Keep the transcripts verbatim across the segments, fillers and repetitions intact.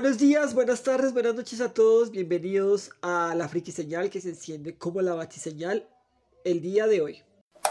Buenos días, buenas tardes, buenas noches a todos. Bienvenidos a la Friki Señal que se enciende como la Batiseñal el día de hoy.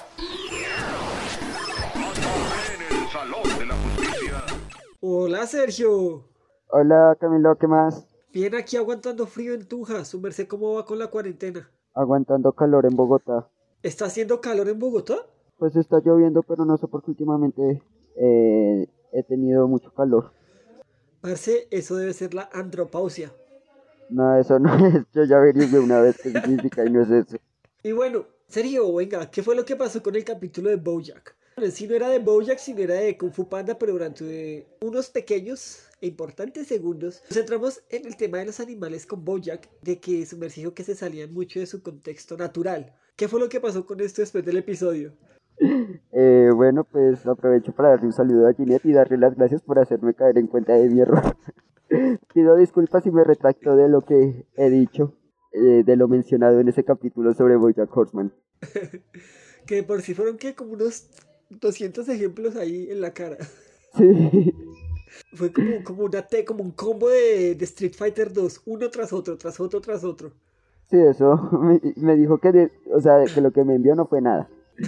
En el Salón de la Justicia. Hola Sergio. Hola Camilo, ¿qué más? Bien aquí aguantando frío en Tunja. Su merced, ¿cómo va con la cuarentena? Aguantando calor en Bogotá. ¿Está haciendo calor en Bogotá? Pues está lloviendo, pero no sé por qué últimamente eh, he tenido mucho calor. Parce, eso debe ser la andropausia. No, eso no es, yo ya averigué una vez qué significa y no es eso. Y bueno, Sergio, venga, ¿qué fue lo que pasó con el capítulo de BoJack? Bueno, sí no era de BoJack, sino era de Kung Fu Panda, pero durante unos pequeños e importantes segundos nos centramos en el tema de los animales con BoJack, de que sumergió que se salían mucho de su contexto natural. ¿Qué fue lo que pasó con esto después del episodio? Eh, bueno, pues aprovecho para darle un saludo a Ginette y darle las gracias por hacerme caer en cuenta de mi error. Pido disculpas y me retracto de lo que he dicho, eh, de lo mencionado en ese capítulo sobre BoJack Horseman. Que por si fueron que como unos doscientos ejemplos ahí en la cara. Sí, Fue como, como, una te- como un combo de, de Street Fighter dos, uno tras otro, tras otro, tras otro. sí, eso me, me dijo que, de- o sea, que lo que me envió no fue nada.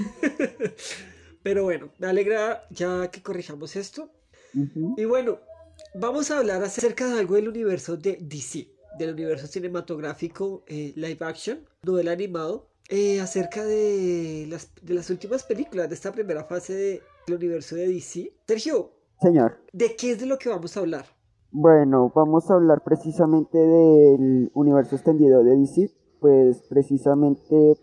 Pero bueno, me alegra ya que corrijamos esto. Ujú. Y bueno, vamos a hablar acerca de algo del universo de D C, del universo cinematográfico eh, live action, novel animado, eh, acerca de las, de las últimas películas de esta primera fase de- del universo de D C. Sergio, Señor. ¿de qué es de lo que vamos a hablar? Bueno, vamos a hablar precisamente del universo extendido de D C, pues precisamente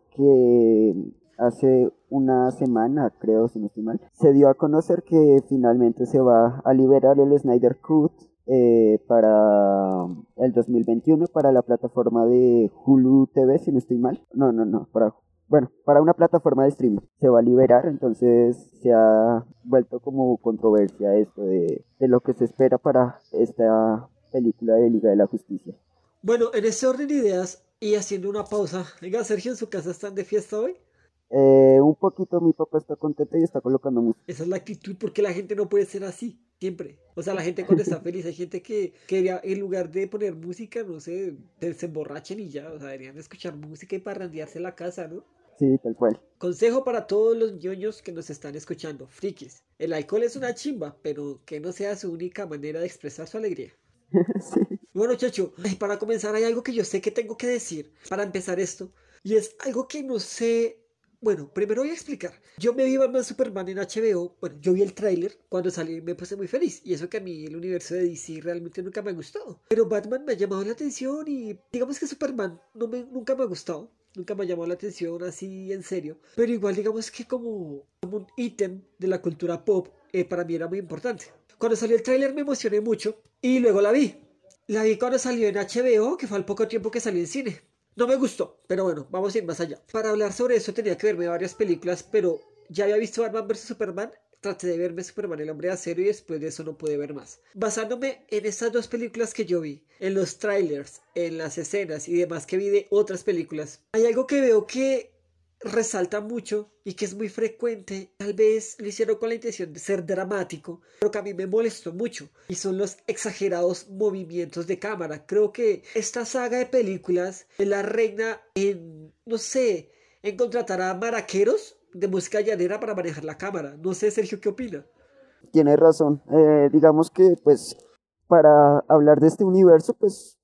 porque hace una semana, creo, si no estoy mal, se dio a conocer que finalmente se va a liberar el Snyder Cut eh, para el dos mil veintiuno para la plataforma de Hulu T V, si no estoy mal. No, no, no, para bueno, para una plataforma de streaming se va a liberar, entonces se ha vuelto como controversia esto de, de lo que se espera para esta película de Liga de la Justicia. Bueno, en ese orden de ideas y haciendo una pausa, venga, Sergio, ¿en su casa están de fiesta hoy? Eh, un poquito mi papá está contento y está colocando música. Esa es la actitud, porque la gente no puede ser así, siempre. O sea, la gente cuando está feliz, hay gente que quería, en lugar de poner música, no sé, se se emborrachen y ya, o sea, deberían escuchar música y parrandearse en la casa, ¿no? Sí, tal cual. Consejo para todos los ñoños que nos están escuchando, frikis. El alcohol es una chimba, pero que no sea su única manera de expresar su alegría. Sí. Bueno, chacho, ay, para comenzar hay algo que yo sé que tengo que decir para empezar esto, y es algo que no sé. Bueno, primero voy a explicar. Yo me vi Batman Superman en H B O. Bueno, yo vi el tráiler cuando salió y me puse muy feliz. Y eso que a mí el universo de D C realmente nunca me ha gustado. Pero Batman me ha llamado la atención y digamos que Superman no me, nunca me ha gustado. Nunca me ha llamado la atención así en serio. Pero igual digamos que como, como un ítem de la cultura pop, eh, para mí era muy importante. Cuando salió el tráiler me emocioné mucho y luego la vi. La vi cuando salió en H B O, que fue al poco tiempo que salió en cine. No me gustó, pero bueno, vamos a ir más allá. Para hablar sobre eso tenía que verme varias películas, pero ya había visto Batman versus. Superman. Traté de verme Superman el hombre de acero y después de eso no pude ver más. Basándome en estas dos películas que yo vi, en los trailers, en las escenas y demás que vi de otras películas, hay algo que veo que resalta mucho y que es muy frecuente. Tal vez lo hicieron con la intención de ser dramático, pero que a mí me molestó mucho, y son los exagerados movimientos de cámara. Creo que esta saga de películas es la reina en, no sé, en contratar a maraqueros de música llanera para manejar la cámara. No sé, Sergio, ¿qué opina? Tienes razón. Eh, digamos que, pues, para hablar de este universo, pues,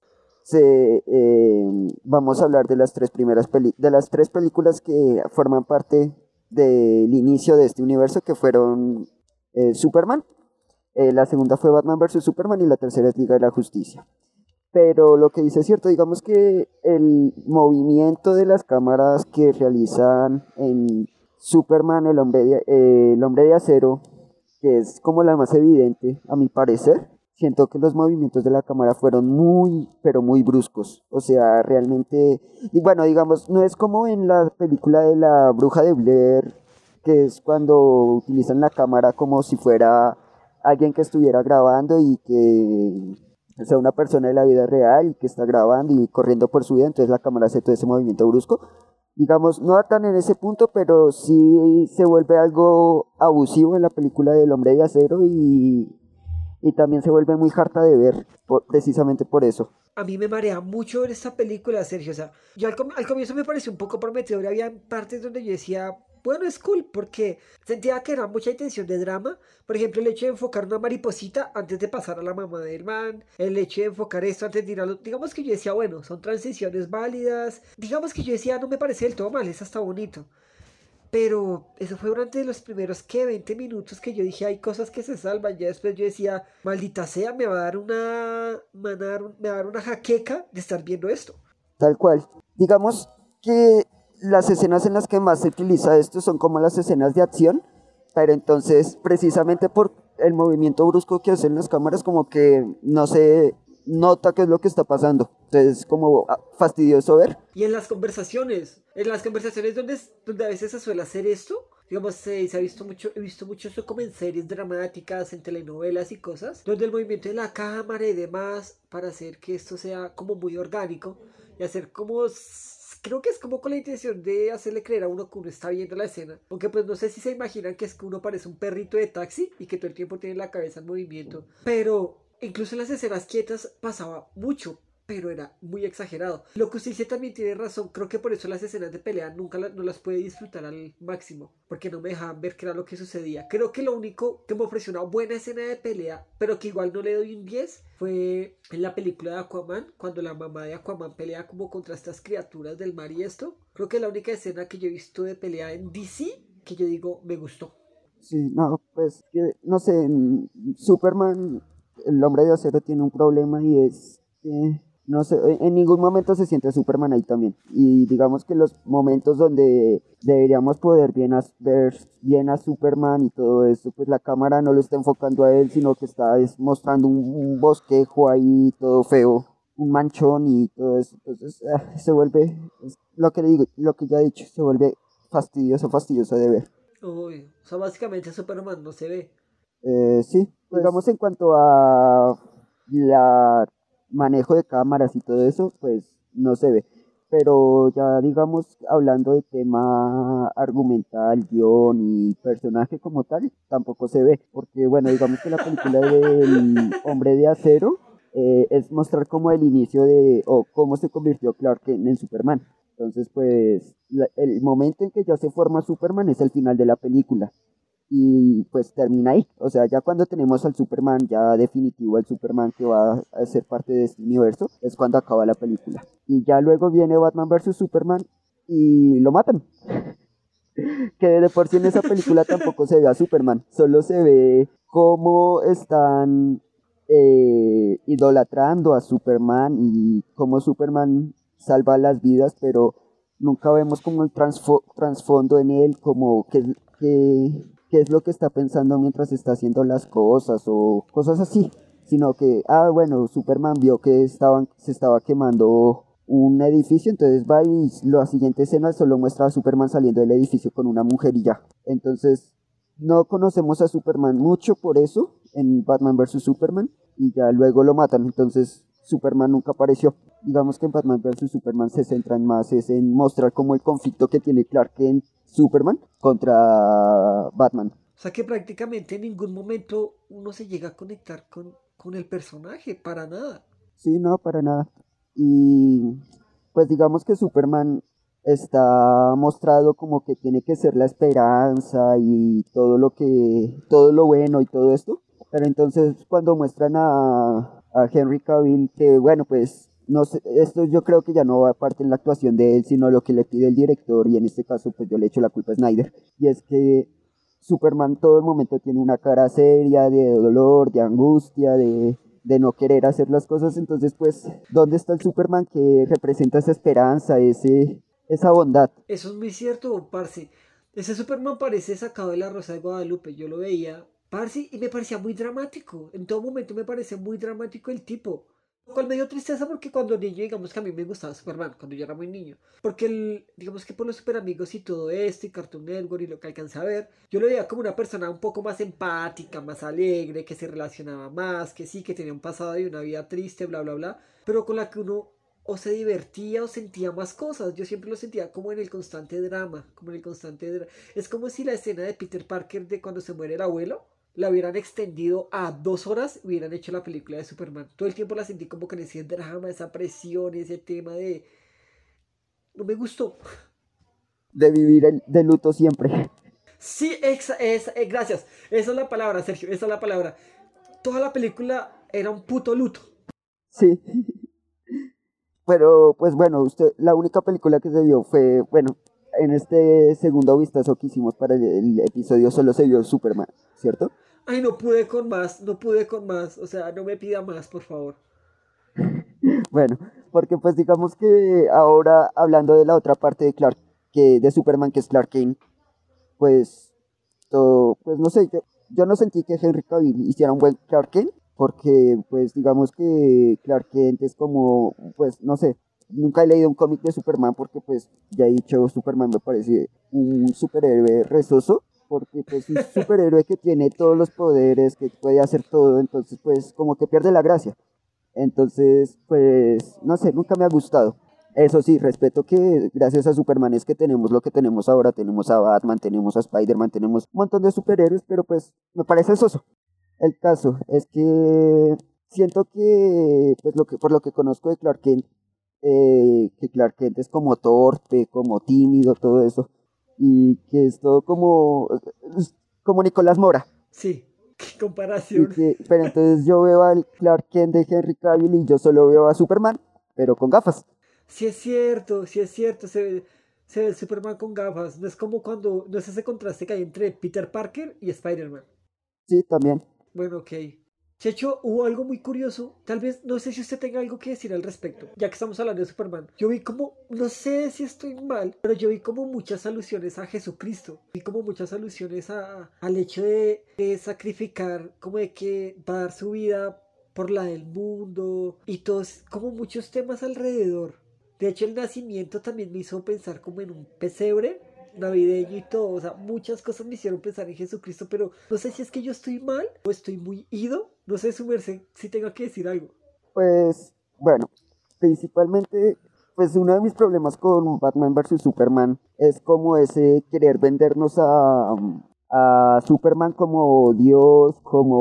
se, eh, vamos a hablar de las tres primeras peli de las tres películas que forman parte del inicio de este universo, que fueron eh, Superman. Eh, la segunda fue Batman versus. Superman y la tercera es Liga de la Justicia. Pero lo que dice es cierto, digamos que el movimiento de las cámaras que realizan en Superman, el hombre de, eh, el hombre de acero, que es como la más evidente, a mi parecer, siento que los movimientos de la cámara fueron muy, pero muy bruscos. O sea, realmente, y bueno, digamos, no es como en la película de la Bruja de Blair, que es cuando utilizan la cámara como si fuera alguien que estuviera grabando y que o sea una persona de la vida real y que está grabando y corriendo por su vida, entonces la cámara hace todo ese movimiento brusco. Digamos, no tan en ese punto, pero sí se vuelve algo abusivo en la película del Hombre de Acero y, y también se vuelve muy harta de ver por- precisamente por eso. A mí me marea mucho ver esta película, Sergio. O sea, yo al, com- al comienzo me pareció un poco prometedora. Había partes donde yo decía, bueno, es cool, porque sentía que era mucha intención de drama. Por ejemplo, el hecho de enfocar una mariposita antes de pasar a la mamá del man. El hecho de enfocar esto antes de tirarlo. Digamos que yo decía, bueno, son transiciones válidas. Digamos que yo decía, no me parece del todo mal, es hasta bonito. Pero eso fue durante los primeros, ¿qué? veinte minutos que yo dije, hay cosas que se salvan. Ya después yo decía, maldita sea, me va a dar una, me va a dar, un- me va a dar una jaqueca de estar viendo esto. Tal cual. Digamos que las escenas en las que más se utiliza esto son como las escenas de acción, pero entonces precisamente por el movimiento brusco que hacen las cámaras como que no se nota qué es lo que está pasando. Entonces es como ah, fastidioso ver. Y en las conversaciones, en las conversaciones donde, es- donde a veces se suele hacer esto, digamos, se, se ha visto mucho, he visto mucho esto como en series dramáticas, en telenovelas y cosas, donde el movimiento de la cámara y demás, para hacer que esto sea como muy orgánico, y hacer como, s- creo que es como con la intención de hacerle creer a uno que uno está viendo la escena, aunque pues no sé si se imaginan que es que uno parece un perrito de taxi y que todo el tiempo tiene la cabeza en movimiento, pero incluso en las escenas quietas pasaba mucho, pero era muy exagerado. Lo que usted dice también tiene razón, creo que por eso las escenas de pelea nunca la- no las pude disfrutar al máximo, porque no me dejaban ver qué era lo que sucedía. Creo que lo único que me ofreció una buena escena de pelea, pero que igual no le doy un diez, fue en la película de Aquaman, cuando la mamá de Aquaman pelea como contra estas criaturas del mar y esto. Creo que es la única escena que yo he visto de pelea en D C que yo digo me gustó. Sí, no, pues que, no sé, en Superman, el hombre de acero tiene un problema y es que, no sé, en en ningún momento se siente Superman ahí también. Y digamos que los momentos donde deberíamos poder bien as- ver bien a Superman y todo eso, pues la cámara no lo está enfocando a él, sino que está es, mostrando un, un bosquejo ahí todo feo, un manchón y todo eso. Entonces ah, se vuelve, es lo que le digo, lo que ya he dicho, se vuelve fastidioso, fastidioso de ver. Uy, o sea, básicamente Superman no se ve. Eh, sí, Pues digamos en cuanto a la manejo de cámaras y todo eso, pues no se ve. Pero ya digamos, hablando de tema argumental, guión y personaje como tal, tampoco se ve. Porque bueno, digamos que la película del Hombre de Acero eh, es mostrar como el inicio de, o cómo se convirtió Clark Kent en Superman. Entonces, pues, la- el momento en que ya se forma Superman es el final de la película y pues termina ahí. O sea, ya cuando tenemos al Superman ya definitivo, el Superman que va a ser parte de este universo, es cuando acaba la película. Y ya luego viene Batman versus Superman y lo matan. Que de por sí en esa película tampoco se ve a Superman, solo se ve cómo están eh, idolatrando a Superman y cómo Superman salva las vidas, pero nunca vemos como el transfo- trasfondo en él, como qué, qué, qué es lo que está pensando mientras está haciendo las cosas o cosas así, sino que, ah, bueno, Superman vio que estaban, se estaba quemando un edificio, entonces va y la siguiente escena solo muestra a Superman saliendo del edificio con una mujer y ya. Entonces, no conocemos a Superman mucho por eso en Batman versus Superman y ya luego lo matan, entonces Superman nunca apareció. Digamos que en Batman versus Superman se centran más es en mostrar como el conflicto que tiene Clark Kent Superman contra Batman. O sea que prácticamente en ningún momento uno se llega a conectar con, con el personaje, para nada. Sí, no, para nada. Y pues digamos que Superman está mostrado como que tiene que ser la esperanza y todo lo que, todo lo bueno y todo esto. Pero entonces cuando muestran a, a Henry Cavill, que bueno, pues no sé, esto yo creo que ya no va parte en la actuación de él, sino lo que le pide el director, y en este caso pues yo le echo la culpa a Snyder. Y es que Superman todo el momento tiene una cara seria, de dolor, de angustia, de, de no querer hacer las cosas. Entonces, pues, ¿dónde está el Superman que representa esa esperanza, ese, esa bondad? Eso es muy cierto, parce. Ese Superman parece sacado de la Rosa de Guadalupe. Yo lo veía, parce, y me parecía muy dramático. En todo momento me parecía muy dramático el tipo. Lo cual me dio tristeza porque cuando niño, digamos que a mí me gustaba Superman, cuando yo era muy niño. Porque, el, digamos que por los super amigos y todo esto, y Cartoon Network y lo que alcancé a ver, yo lo veía como una persona un poco más empática, más alegre, que se relacionaba más, que sí, que tenía un pasado y una vida triste, bla, bla, bla. Pero con la que uno o se divertía o sentía más cosas. Yo siempre lo sentía como en el constante drama, como en el constante drama. Es como si la escena de Peter Parker de cuando se muere el abuelo, la hubieran extendido a dos horas, hubieran hecho la película de Superman. Todo el tiempo la sentí como con ese drama, esa presión, ese tema de... No me gustó. De vivir el, de luto siempre. Sí, exa, esa, eh, gracias. Esa es la palabra, Sergio, esa es la palabra. Toda la película era un puto luto. Sí. Pero, pues bueno, usted, la única película que se vio fue, bueno, en este segundo vistazo que hicimos para el, el episodio solo se vio Superman, ¿cierto? Ay, no pude con más, no pude con más. O sea, no me pida más, por favor. Bueno, porque pues digamos que ahora hablando de la otra parte de Clark, que de Superman, que es Clark Kent, pues, todo, pues no sé, yo, yo no sentí que Henry Cavill hiciera un buen Clark Kent, porque pues digamos que Clark Kent es como, pues no sé, nunca he leído un cómic de Superman porque pues ya he dicho, Superman me parece un superhéroe resoso, porque pues es un superhéroe que tiene todos los poderes, que puede hacer todo, entonces pues como que pierde la gracia. Entonces, pues, no sé, nunca me ha gustado. Eso sí, respeto que gracias a Superman es que tenemos lo que tenemos ahora, tenemos a Batman, tenemos a Spider-Man, tenemos un montón de superhéroes, pero pues me parece soso. El caso es que siento que, pues lo que por lo que conozco de Clark Kent, eh, que Clark Kent es como torpe, como tímido, todo eso, y que es todo como, como Nicolás Mora. Sí, qué Y comparación. que, pero entonces yo veo al Clark Kent de Henry Cavill y yo solo veo a Superman, pero con gafas. Sí es cierto, sí es cierto. Se ve, se ve el Superman con gafas. No es como cuando, no es ese contraste que hay entre Peter Parker y Spider-Man. Sí, también. Bueno, ok. Checho, hubo algo muy curioso. Tal vez, no sé si usted tenga algo que decir al respecto, ya que estamos hablando de Superman. Yo vi como, no sé si estoy mal, pero yo vi como muchas alusiones a Jesucristo. Vi como muchas alusiones a, al hecho de, de sacrificar, como de que va a dar su vida por la del mundo y todos, como muchos temas alrededor. De hecho, el nacimiento también me hizo pensar como en un pesebre navideño y todo, o sea, muchas cosas me hicieron pensar en Jesucristo, pero no sé si es que yo estoy mal o estoy muy ido, no sé su merced si tenga que decir algo. Pues, bueno, principalmente, pues uno de mis problemas con Batman versus Superman es como ese querer vendernos a, a Superman como Dios,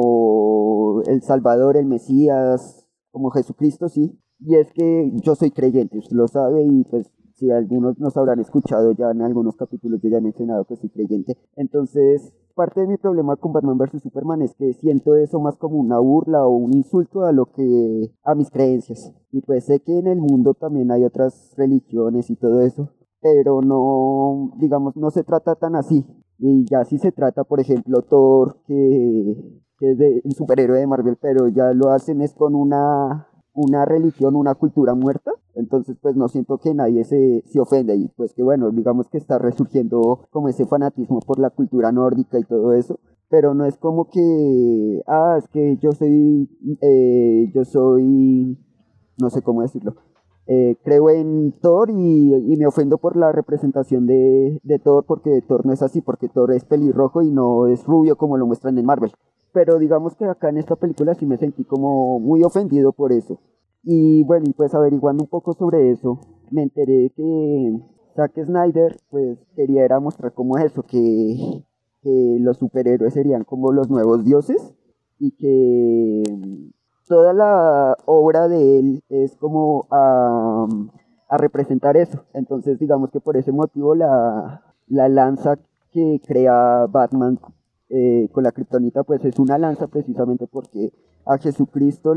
como el Salvador, el Mesías, como Jesucristo, sí. Y es que yo soy creyente, usted lo sabe, y pues si algunos nos habrán escuchado ya en algunos capítulos, yo ya he mencionado que soy creyente. Entonces, parte de mi problema con Batman versus Superman es que siento eso más como una burla o un insulto a lo que a mis creencias. Y pues sé que en el mundo también hay otras religiones y todo eso, pero no, digamos, no se trata tan así. Y ya si se trata, por ejemplo, Thor, que, que es de, un superhéroe de Marvel, pero ya lo hacen es con una, una religión, una cultura muerta. Entonces, pues no siento que nadie se, se ofenda y pues que bueno, digamos que está resurgiendo como ese fanatismo por la cultura nórdica y todo eso, pero no es como que, ah, es que yo soy, eh, yo soy, no sé cómo decirlo, eh, creo en Thor y, y me ofendo por la representación de, de Thor porque Thor no es así, porque Thor es pelirrojo y no es rubio como lo muestran en Marvel. Pero digamos que acá en esta película sí me sentí como muy ofendido por eso. Y bueno, y pues averiguando un poco sobre eso, me enteré que Zack Snyder pues quería era mostrar como eso, que, que los superhéroes serían como los nuevos dioses y que toda la obra de él es como a, a representar eso. Entonces digamos que por ese motivo la, la lanza que crea Batman eh, con la kriptonita pues es una lanza precisamente porque a Jesucristo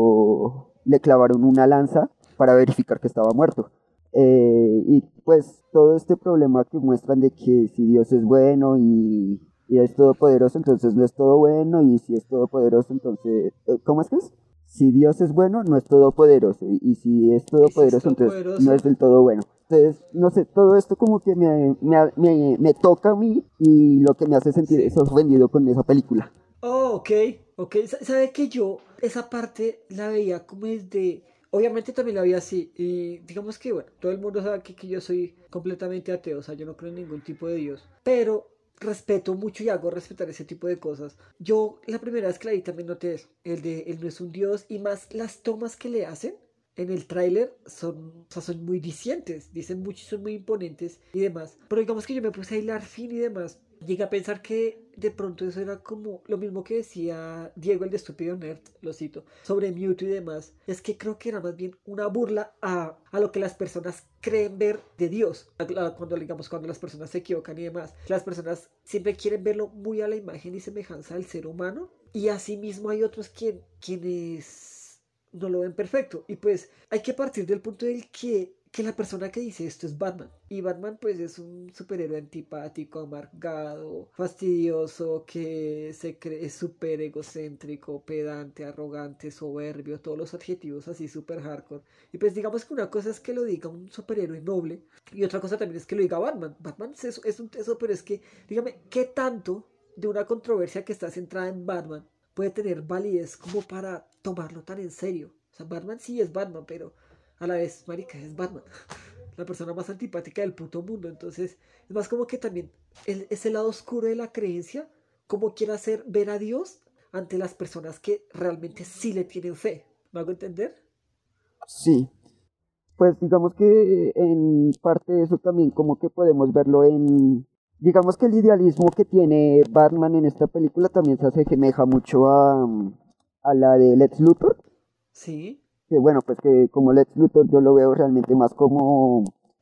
lo le clavaron una lanza para verificar que estaba muerto. Eh, y pues todo este problema que muestran de que si Dios es bueno y, y es todopoderoso, entonces no es todo bueno, y si es todopoderoso, entonces, eh, ¿cómo es que es? Si Dios es bueno, no es todopoderoso, y, y si es Y si es todopoderoso, entonces no es todopoderoso. del todo bueno. Entonces, no sé, todo esto como que me, me, me, me toca a mí y lo que me hace sentir es Sí. ofendido con esa película. Oh, ok, ok. Sa- ¿Sabe que yo esa parte la veía como desde... Obviamente también la veía así. Y digamos que, bueno, todo el mundo sabe que, que yo soy completamente ateo. O sea, yo no creo en ningún tipo de Dios. Pero respeto mucho y hago respetar ese tipo de cosas. Yo la primera vez que la vi también noté eso. El de él no es un Dios. Y más las tomas que le hacen en el tráiler son, o sea, son muy dicientes. Dicen mucho y son muy imponentes y demás. Pero digamos que yo me puse a hilar fin y demás. Llegué a pensar que de pronto eso era como lo mismo que decía Diego el de Estúpido Nerd, lo cito, sobre Mewtwo y demás. Es que creo que era más bien una burla a, a lo que las personas creen ver de Dios. A- a- Cuando, digamos, cuando las personas se equivocan y demás. Las personas siempre quieren verlo muy a la imagen y semejanza del ser humano. Y asimismo hay otros quien, quienes no lo ven perfecto. Y pues hay que partir del punto del que, que la persona que dice esto es Batman. Y Batman pues es un superhéroe antipático, amargado, fastidioso, que se cree es súper egocéntrico, pedante, arrogante, soberbio, todos los adjetivos así súper hardcore. Y pues digamos que una cosa es que lo diga un superhéroe noble y otra cosa también es que lo diga Batman. Batman es, es un teso, pero es que, dígame, ¿qué tanto de una controversia que está centrada en Batman puede tener validez como para tomarlo tan en serio? O sea, Batman sí es Batman, pero a la vez, marica, es Batman. La persona más antipática del puto mundo. Entonces, es más como que también el, ese lado oscuro de la creencia, como quiere hacer ver a Dios ante las personas que realmente sí le tienen fe. ¿Me hago entender? Sí, pues digamos que en parte de eso también como que podemos verlo en, digamos que el idealismo que tiene Batman en esta película también se asemeja mucho a, a la de Lex Luthor, Sí. que bueno, pues que como Lex Luthor yo lo veo realmente más como,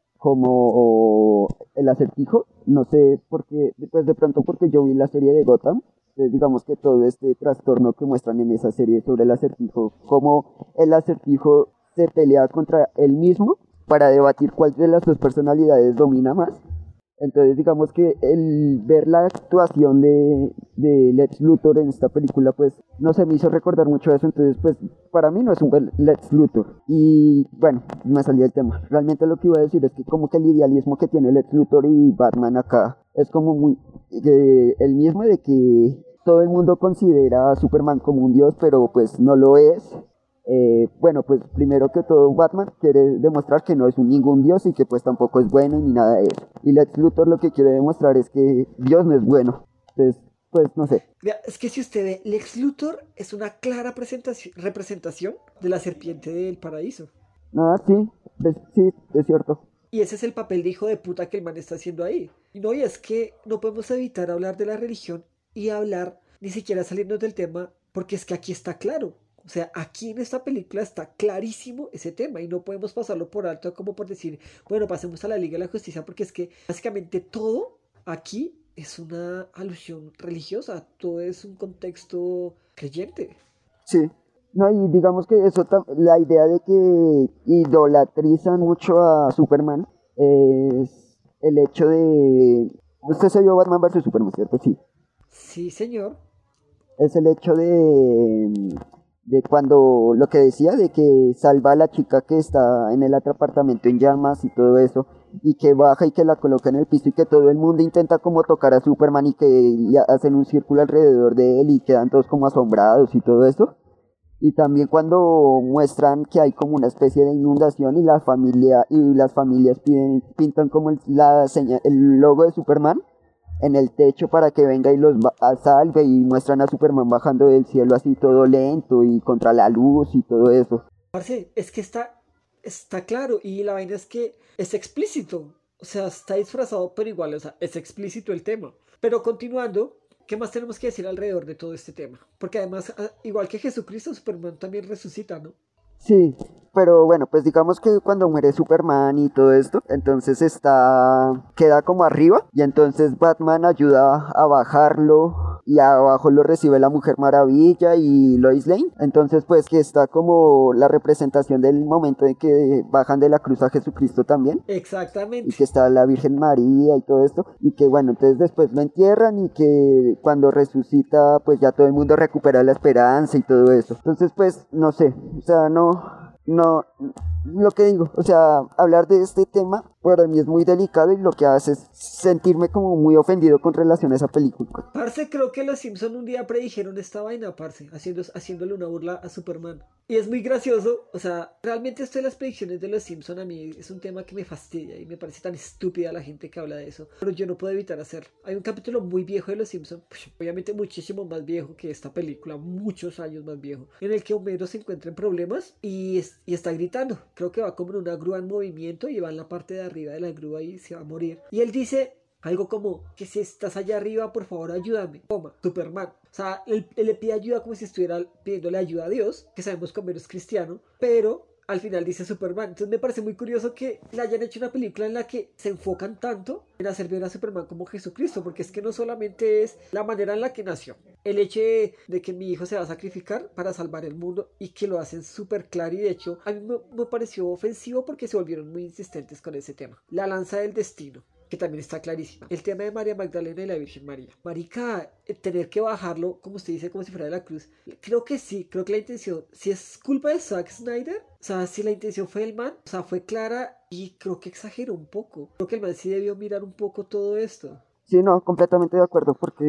como el Acertijo, no sé por qué, pues de pronto porque yo vi la serie de Gotham, entonces digamos que todo este trastorno que muestran en esa serie sobre el Acertijo, cómo el Acertijo se pelea contra él mismo para debatir cuál de las dos personalidades domina más. Entonces digamos que el ver la actuación de, de Lex Luthor en esta película pues no se me hizo recordar mucho eso, entonces pues para mí no es un buen Lex Luthor. Y bueno, me salí del tema. Realmente lo que iba a decir es que como que el idealismo que tiene Lex Luthor y Batman acá es como muy eh, el mismo de que todo el mundo considera a Superman como un dios, pero pues no lo es. Eh, bueno, pues primero que todo Batman quiere demostrar que no es un ningún dios y que pues tampoco es bueno ni nada de eso. Y Lex Luthor lo que quiere demostrar es que Dios no es bueno. Entonces, pues no sé. Vea, es que si usted ve, Lex Luthor es una clara presentación- representación de la serpiente del paraíso. Nada, sí, es, sí, es cierto. Y ese es el papel de hijo de puta que el man está haciendo ahí. Y no, y es que no podemos evitar hablar de la religión y hablar, ni siquiera salirnos del tema, porque es que aquí está claro. O sea, aquí en esta película está clarísimo ese tema y no podemos pasarlo por alto como por decir, bueno, pasemos a la Liga de la Justicia, porque es que básicamente todo aquí es una alusión religiosa, todo es un contexto creyente. Sí. No, y digamos que eso, tam- la idea de que idolatrizan mucho a Superman es el hecho de... Usted se vio Batman versus Superman, ¿cierto? Sí. Sí, señor. Es el hecho de, de cuando lo que decía de que salva a la chica que está en el otro apartamento en llamas y todo eso, y que baja y que la coloca en el piso y que todo el mundo intenta como tocar a Superman y que le hacen un círculo alrededor de él y quedan todos como asombrados y todo eso. Y también cuando muestran que hay como una especie de inundación y la familia y las familias piden, pintan como el, la seña- el logo de Superman en el techo para que venga y los ba- salve y muestran a Superman bajando del cielo así todo lento y contra la luz y todo eso. Parce, es que está, está claro y la vaina es que es explícito. O sea, está disfrazado, pero igual, o sea, es explícito el tema. Pero continuando, ¿qué más tenemos que decir alrededor de todo este tema? Porque además, ah, igual que Jesucristo, Superman también resucita, ¿no? Sí, pero bueno, pues digamos que cuando muere Superman y todo esto, entonces está, queda como arriba y entonces Batman ayuda a bajarlo y abajo lo recibe la Mujer Maravilla y Lois Lane. Entonces pues que está como la representación del momento en que bajan de la cruz a Jesucristo también y Exactamente. que está la Virgen María y todo esto, y que bueno, entonces después lo entierran y que cuando resucita, pues ya todo el mundo recupera la esperanza y todo eso. Entonces, pues, no sé, o sea, no, no, lo que digo, o sea, hablar de este tema para mí es muy delicado y lo que hace es sentirme como muy ofendido con relación a esa película. Parce, creo que los Simpson un día predijeron esta vaina, parce, haciendo, haciéndole una burla a Superman. Y es muy gracioso, o sea, realmente esto de las predicciones de los Simpson a mí es un tema que me fastidia y me parece tan estúpida la gente que habla de eso, pero yo no puedo evitar hacerlo. Hay un capítulo muy viejo de los Simpson, pues, obviamente muchísimo más viejo que esta película, muchos años más viejo, en el que Homero se encuentra en problemas y, es- y está gritando. Creo que va como en una grúa en movimiento y va en la parte de arriba de la grúa y se va a morir. Y él dice Algo como que si estás allá arriba, por favor ayúdame. Toma, Superman. O sea, él, él le pide ayuda como si estuviera pidiéndole ayuda a Dios, que sabemos que Homero es cristiano, pero al final dice Superman. Entonces me parece muy curioso que le hayan hecho una película en la que se enfocan tanto en hacer ver a Superman como Jesucristo, porque es que no solamente es la manera en la que nació, el hecho de, de que mi hijo se va a sacrificar para salvar el mundo y que lo hacen súper claro, y de hecho a mí me, me pareció ofensivo porque se volvieron muy insistentes con ese tema. La lanza del destino, que también está clarísima. El tema de María Magdalena y la Virgen María. Marica, eh, tener que bajarlo, como usted dice, como si fuera de la cruz. Creo que sí, creo que la intención, si es culpa de Zack Snyder, o sea, si la intención fue del man, o sea, fue clara y creo que exageró un poco. Creo que el man sí debió mirar un poco todo esto. Sí, no, completamente de acuerdo, porque,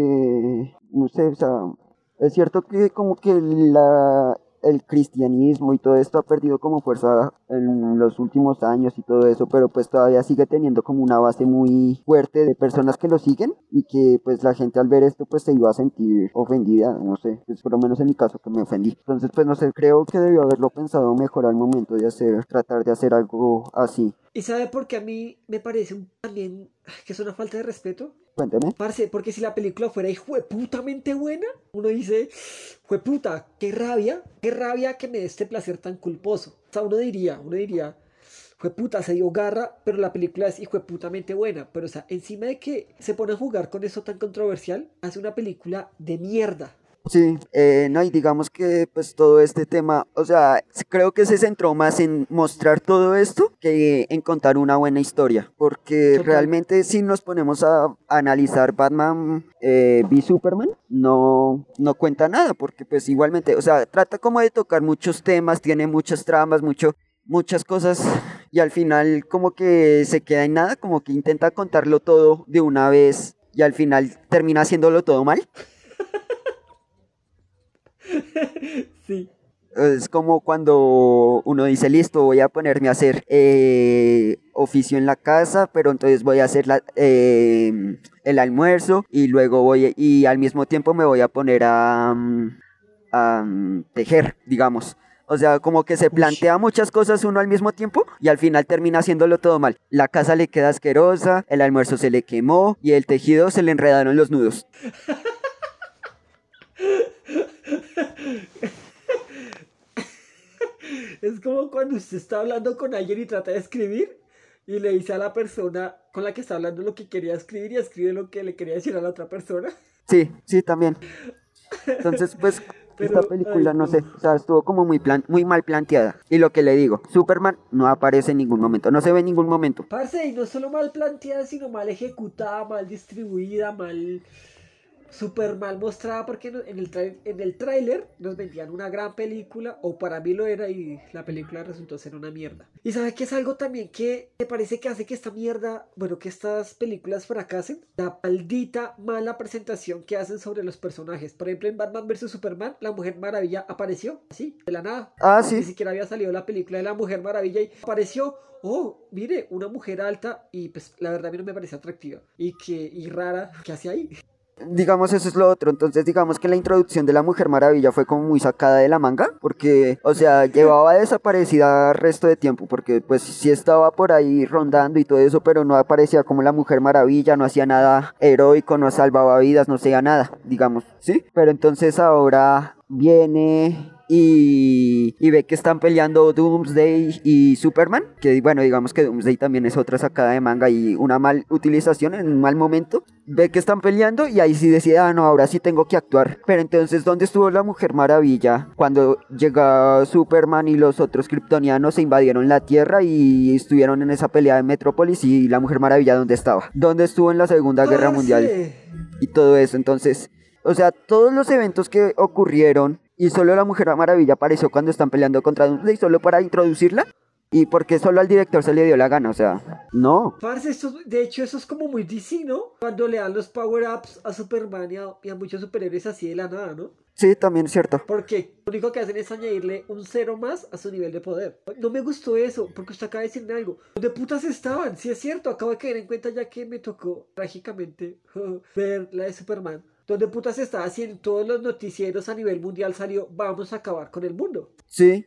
no sé, o sea, es cierto que como que la, el cristianismo y todo esto ha perdido como fuerza en los últimos años y todo eso, pero pues todavía sigue teniendo como una base muy fuerte de personas que lo siguen, y que pues la gente al ver esto pues se iba a sentir ofendida, no sé, pues por lo menos en mi caso, que me ofendí. Entonces pues no sé, creo que debió haberlo pensado mejor al momento de hacer, tratar de hacer algo así. ¿Y sabe por qué a mí me parece un, también que es una falta de respeto? Cuénteme. Parce, porque si la película fuera hijueputamente buena, uno dice, jueputa, qué rabia, qué rabia que me dé este placer tan culposo. O sea, uno diría, uno diría, jueputa, se dio garra, pero la película es hijueputamente buena. Pero, o sea, encima de que se pone a jugar con eso tan controversial, hace una película de mierda. Sí, eh, no, y digamos que pues todo este tema, o sea, creo que se centró más en mostrar todo esto que en contar una buena historia, porque Total. realmente si nos ponemos a analizar Batman eh, v Superman, no, no cuenta nada, porque pues igualmente, o sea, trata como de tocar muchos temas, tiene muchas tramas, mucho, muchas cosas, y al final como que se queda en nada, como que intenta contarlo todo de una vez y al final termina haciéndolo todo mal. Sí. Es como cuando uno dice, listo, voy a ponerme a hacer eh, oficio en la casa, pero entonces voy a hacer la, eh, el almuerzo y luego voy, y al mismo tiempo me voy a poner a, mm, a mm, tejer, digamos. O sea, como que se Uy. plantea muchas cosas uno al mismo tiempo y al final termina haciéndolo todo mal. La casa le queda asquerosa, el almuerzo se le quemó y el tejido se le enredaron los nudos. Es como cuando usted está hablando con alguien y trata de escribir y le dice a la persona con la que está hablando lo que quería escribir y escribe lo que le quería decir a la otra persona. Sí, sí, también. Entonces, pues, esta Pero, película, ay, no no. sé, o sea, estuvo como muy, plan muy mal planteada. Y lo que le digo, Superman no aparece en ningún momento, no se ve en ningún momento. Parce, y no solo mal planteada, sino mal ejecutada, mal distribuida, mal... súper mal mostrada, porque no- en el, trai- en el tráiler nos vendían una gran película, o para mí lo era, y la película resultó ser una mierda. Y sabe que es algo también que me parece que hace que esta mierda, bueno, que estas películas fracasen, la maldita mala presentación que hacen sobre los personajes. Por ejemplo, en Batman versus Superman, la Mujer Maravilla apareció así, de la nada. Ah, Ni sí, siquiera había salido la película de la Mujer Maravilla y apareció, oh, mire, una mujer alta, y pues la verdad a mí no me parece atractiva y que y rara, ¿qué hace ahí? digamos eso es lo otro. Entonces, digamos que la introducción de la Mujer Maravilla fue como muy sacada de la manga, porque, o sea, llevaba desaparecida resto de tiempo, porque pues sí estaba por ahí rondando y todo eso, pero no aparecía como la Mujer Maravilla, no hacía nada heroico, no salvaba vidas, no hacía nada, digamos, ¿sí? Pero entonces ahora viene y, y ve que están peleando Doomsday y Superman, que bueno, digamos que Doomsday también es otra sacada de manga y una mal utilización en un mal momento. Ve que están peleando y ahí sí decide, ah no, ahora sí tengo que actuar. Pero entonces, ¿dónde estuvo la Mujer Maravilla cuando llega Superman y los otros kryptonianos se invadieron la Tierra y estuvieron en esa pelea de Metrópolis? Y la Mujer Maravilla, ¿dónde estaba? ¿Dónde estuvo en la Segunda Guerra Mundial? Parce. Y todo eso. Entonces, o sea, todos los eventos que ocurrieron y solo la Mujer Maravilla apareció cuando están peleando contra Doomsday solo para introducirla. Y porque solo al director se le dio la gana, o sea, no. Parce, esto, de hecho, eso es como muy D C, ¿no? Cuando le dan los power-ups a Superman y a, y a muchos superhéroes así de la nada, ¿no? Sí, también es cierto. Porque lo único que hacen es añadirle un cero más a su nivel de poder. No me gustó eso, porque usted acaba de decirme algo. ¿Dónde putas estaban? Sí es cierto, acabo de caer en cuenta ya que me tocó trágicamente ver la de Superman. ¿Dónde putas estaba si en todos los noticieros a nivel mundial salió vamos a acabar con el mundo? Sí.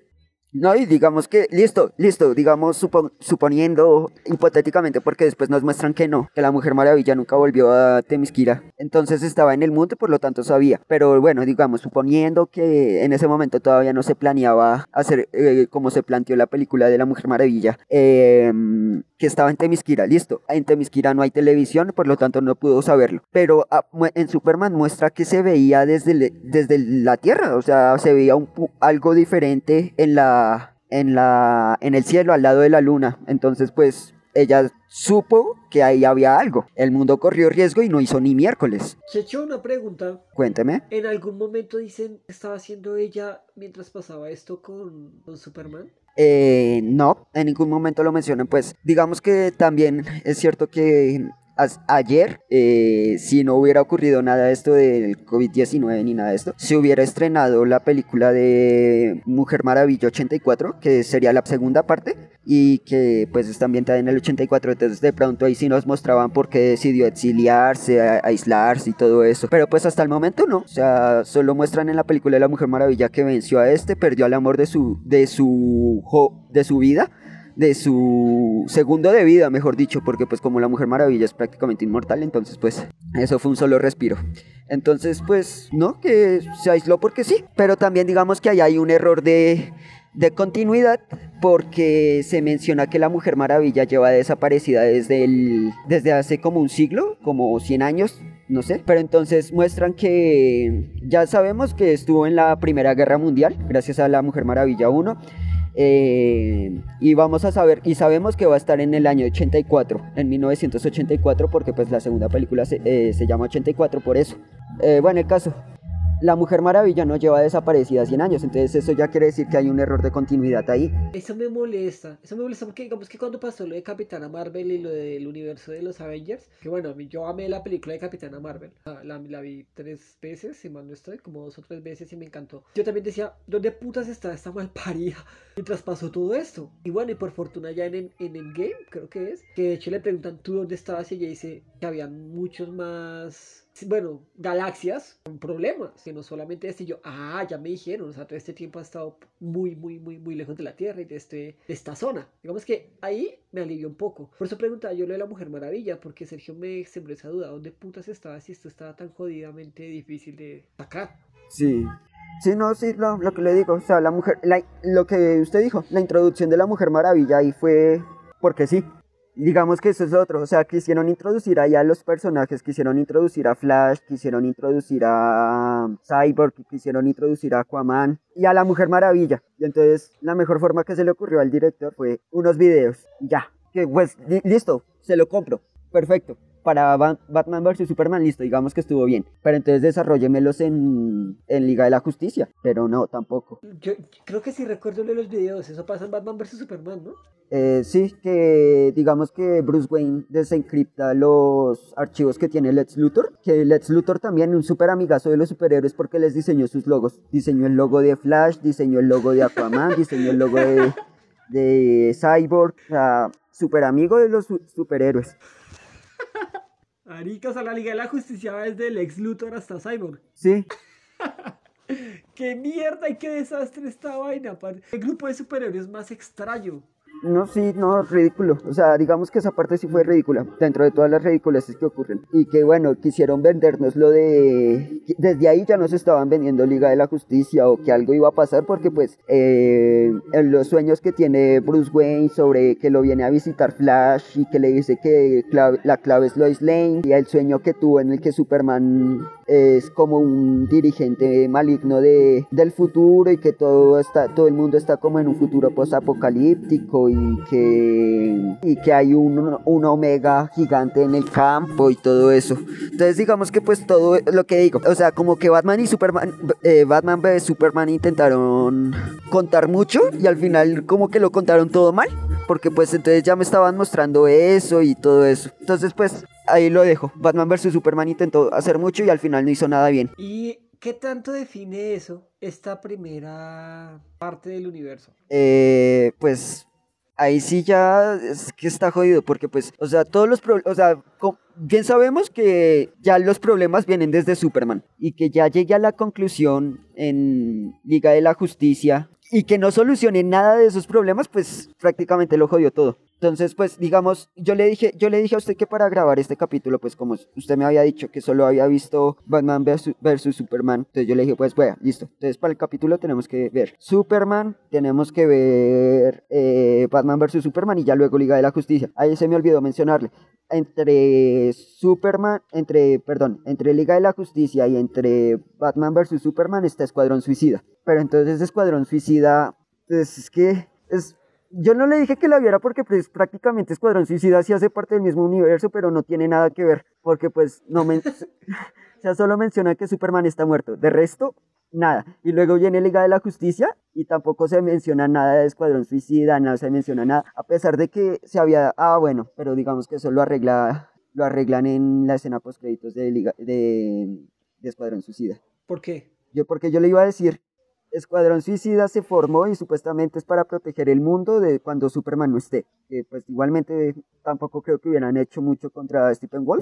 No, y digamos que, listo, listo, digamos, supo- suponiendo hipotéticamente, porque después nos muestran que no, que la Mujer Maravilla nunca volvió a Temisquira. Entonces estaba en el mundo, por lo tanto sabía. Pero bueno, digamos, suponiendo que en ese momento todavía no se planeaba hacer eh, como se planteó la película de la Mujer Maravilla, eh, que estaba en Temisquira, listo. En Temisquira no hay televisión, por lo tanto no pudo saberlo. Pero ah, mu- en Superman muestra que se veía desde, le- desde la Tierra, o sea, se veía un, pu- algo diferente en la en la en el cielo al lado de la luna. Entonces, pues ella supo que ahí había algo. El mundo corrió riesgo y no hizo ni miércoles. Checho, una pregunta. Cuénteme. ¿En algún momento dicen que estaba haciendo ella mientras pasaba esto con, con Superman? Eh, no, en ningún momento lo mencionan. Pues digamos que también es cierto que as- ayer, eh, si no hubiera ocurrido nada de esto del covid diecinueve ni nada de esto, se hubiera estrenado la película de Mujer Maravilla ochenta y cuatro, que sería la segunda parte, y que pues está ambientada en el ochenta y cuatro. Entonces de pronto ahí sí nos mostraban por qué decidió exiliarse, a- aislarse y todo eso. Pero pues hasta el momento no, o sea, solo muestran en la película de la Mujer Maravilla que venció a este, perdió al amor de su, de su, jo- de su vida, de su segundo de vida, mejor dicho, porque pues como la Mujer Maravilla es prácticamente inmortal, entonces pues eso fue un solo respiro. Entonces pues no, que se aisló porque sí, pero también digamos que ahí hay un error de, de continuidad, porque se menciona que la Mujer Maravilla lleva desaparecida desde, el, desde hace como un siglo, como cien años, no sé, pero entonces muestran que ya sabemos que estuvo en la Primera Guerra Mundial gracias a la Mujer Maravilla uno. Eh, y vamos a saber, y sabemos que va a estar en el año ochenta y cuatro, en mil novecientos ochenta y cuatro, porque pues la segunda película se, eh, se llama ochenta y cuatro por eso. Eh, bueno, el caso, la Mujer Maravilla no lleva desaparecida cien años, entonces eso ya quiere decir que hay un error de continuidad ahí. Eso me molesta, eso me molesta porque digamos que cuando pasó lo de Capitana Marvel y lo del universo de los Avengers, que bueno, a mí- yo amé la película de Capitana Marvel, la, la- la vi tres veces, si mal no estoy, como dos o tres veces y me encantó. Yo también decía, ¿dónde putas está esta malparida mientras pasó todo esto? Y bueno, y por fortuna ya en, en, en Endgame, creo que es, que de hecho le preguntan, ¿tú dónde estabas? Y ella dice que habían muchos más, bueno, galaxias con problemas, que no solamente este. Y yo, ah, ya me dijeron, o sea, todo este tiempo ha estado muy, muy, muy, muy lejos de la Tierra y de, este, de esta zona. Digamos que ahí me alivió un poco. Por eso preguntaba yo lo de la Mujer Maravilla, porque Sergio me sembró esa duda, ¿dónde putas estaba si esto estaba tan jodidamente difícil de sacar? Sí. Sí, no, sí, lo, lo que le digo, o sea, la mujer, la- lo que usted dijo, la introducción de la Mujer Maravilla ahí fue porque sí. Digamos que eso es lo otro, o sea, quisieron introducir ahí a los personajes, quisieron introducir a Flash, quisieron introducir a Cyborg, quisieron introducir a Aquaman y a la Mujer Maravilla. Y entonces la mejor forma que se le ocurrió al director fue unos videos, y ya, que pues li- listo, se lo compro, perfecto. Para Ba- Batman versus Superman, listo, digamos que estuvo bien. Pero entonces desarrollémelos en, en Liga de la Justicia. Pero no, tampoco. Yo, yo creo que sí recuerdo lo de los videos, eso pasa en Batman versus Superman, ¿no? Eh, sí, que digamos que Bruce Wayne desencripta los archivos que tiene Lex Luthor. Que Lex Luthor también, un súper amigazo de los superhéroes, porque les diseñó sus logos. Diseñó el logo de Flash, diseñó el logo de Aquaman, diseñó el logo de, de Cyborg. O sea, súper amigo de los su- superhéroes. Arica, o sea, la Liga de la Justicia va desde el ex Luthor hasta Cyborg. Sí. ¡Qué mierda y qué desastre esta vaina! Par- El grupo de superhéroes más extraño. No, sí, no, ridículo. O sea, digamos que esa parte sí fue ridícula, dentro de todas las ridiculeces que ocurren. Y que bueno, quisieron vendernos lo de... Desde ahí ya nos estaban vendiendo Liga de la Justicia o que algo iba a pasar porque pues eh, en los sueños que tiene Bruce Wayne sobre que lo viene a visitar Flash y que le dice que clave- la clave es Lois Lane, y el sueño que tuvo en el que Superman es como un dirigente maligno de, del futuro y que todo está, todo el mundo está como en un futuro post-apocalíptico y que, y que hay un, un omega gigante en el campo y todo eso. Entonces digamos que pues todo lo que digo, o sea, como que Batman y Superman, eh, Batman vs Superman intentaron contar mucho y al final como que lo contaron todo mal, porque pues entonces ya me estaban mostrando eso y todo eso. Entonces pues ahí lo dejo. Batman versus Superman intentó hacer mucho y al final no hizo nada bien. ¿Y qué tanto define eso, esta primera parte del universo? Eh, pues ahí sí ya es que está jodido, porque pues, o sea, todos los problemas, o sea, co- bien sabemos que ya los problemas vienen desde Superman, y que ya llegue a la conclusión en Liga de la Justicia, y que no solucione nada de esos problemas, pues prácticamente lo jodió todo. Entonces, pues, digamos, yo le dije, yo le dije a usted que para grabar este capítulo, pues, como usted me había dicho que solo había visto Batman versus, versus Superman, entonces yo le dije, pues, bueno, listo. Entonces, para el capítulo tenemos que ver Superman, tenemos que ver eh, Batman versus Superman y ya luego Liga de la Justicia. Ahí se me olvidó mencionarle. Entre Superman, entre, perdón, entre Liga de la Justicia y entre Batman versus Superman está Escuadrón Suicida. Pero entonces Escuadrón Suicida, pues es que es... Yo no le dije que la viera porque pues prácticamente Escuadrón Suicida sí hace parte del mismo universo, pero no tiene nada que ver, porque pues no men o sea, solo menciona que Superman está muerto, de resto, nada. Y luego viene Liga de la Justicia y tampoco se menciona nada de Escuadrón Suicida, no se menciona nada, a pesar de que se había, ah bueno, pero digamos que eso lo arregla, lo arreglan en la escena post créditos de, Liga, de, de Escuadrón Suicida. ¿Por qué? Yo porque yo le iba a decir, Escuadrón Suicida se formó y supuestamente es para proteger el mundo de cuando Superman no esté. Que pues igualmente tampoco creo que hubieran hecho mucho contra Steppenwolf,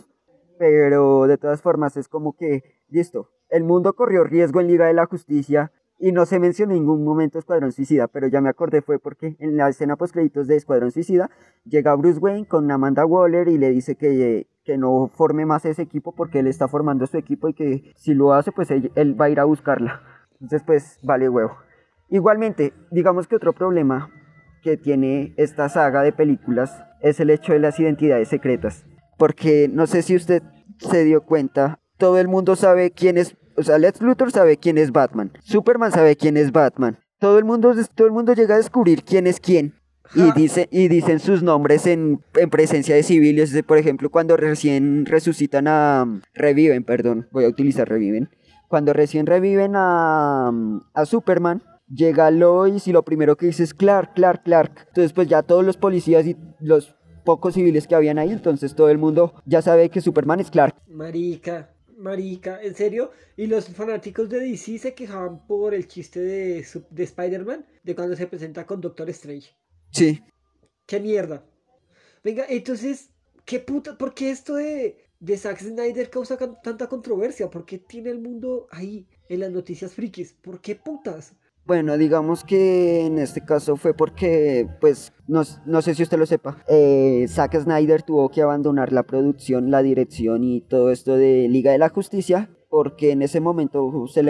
pero de todas formas es como que, listo, el mundo corrió riesgo en Liga de la Justicia y no se mencionó en ningún momento Escuadrón Suicida, pero ya me acordé fue porque en la escena post créditos de Escuadrón Suicida llega Bruce Wayne con Amanda Waller y le dice que, que no forme más ese equipo porque él está formando su equipo y que si lo hace pues él, él va a ir a buscarla. Entonces, pues, vale huevo. Igualmente, digamos que otro problema que tiene esta saga de películas es el hecho de las identidades secretas. Porque no sé si usted se dio cuenta, todo el mundo sabe quién es, o sea, Lex Luthor sabe quién es Batman, Superman sabe quién es Batman, todo el mundo, todo el mundo llega a descubrir quién es quién. Y, dice, y dicen sus nombres en, en presencia de civiles, por ejemplo, cuando recién resucitan a... Reviven, perdón, voy a utilizar reviven. Cuando recién reviven a, a Superman, llega Lois y lo primero que dice es Clark, Clark, Clark. Entonces pues ya todos los policías y los pocos civiles que habían ahí, entonces todo el mundo ya sabe que Superman es Clark. Marica, marica, ¿en serio? Y los fanáticos de D C se quejaban por el chiste de, su- de Spider-Man, de cuando se presenta con Doctor Strange. Sí. ¡Qué mierda! Venga, entonces, ¿qué puta? ¿Por qué esto de, de Zack Snyder causa can- tanta controversia? ¿Por qué tiene el mundo ahí en las noticias frikis? ¿Por qué putas? Bueno, digamos que en este caso fue porque, pues, no, no sé si usted lo sepa, eh, Zack Snyder tuvo que abandonar la producción, la dirección y todo esto de Liga de la Justicia, porque en ese momento se le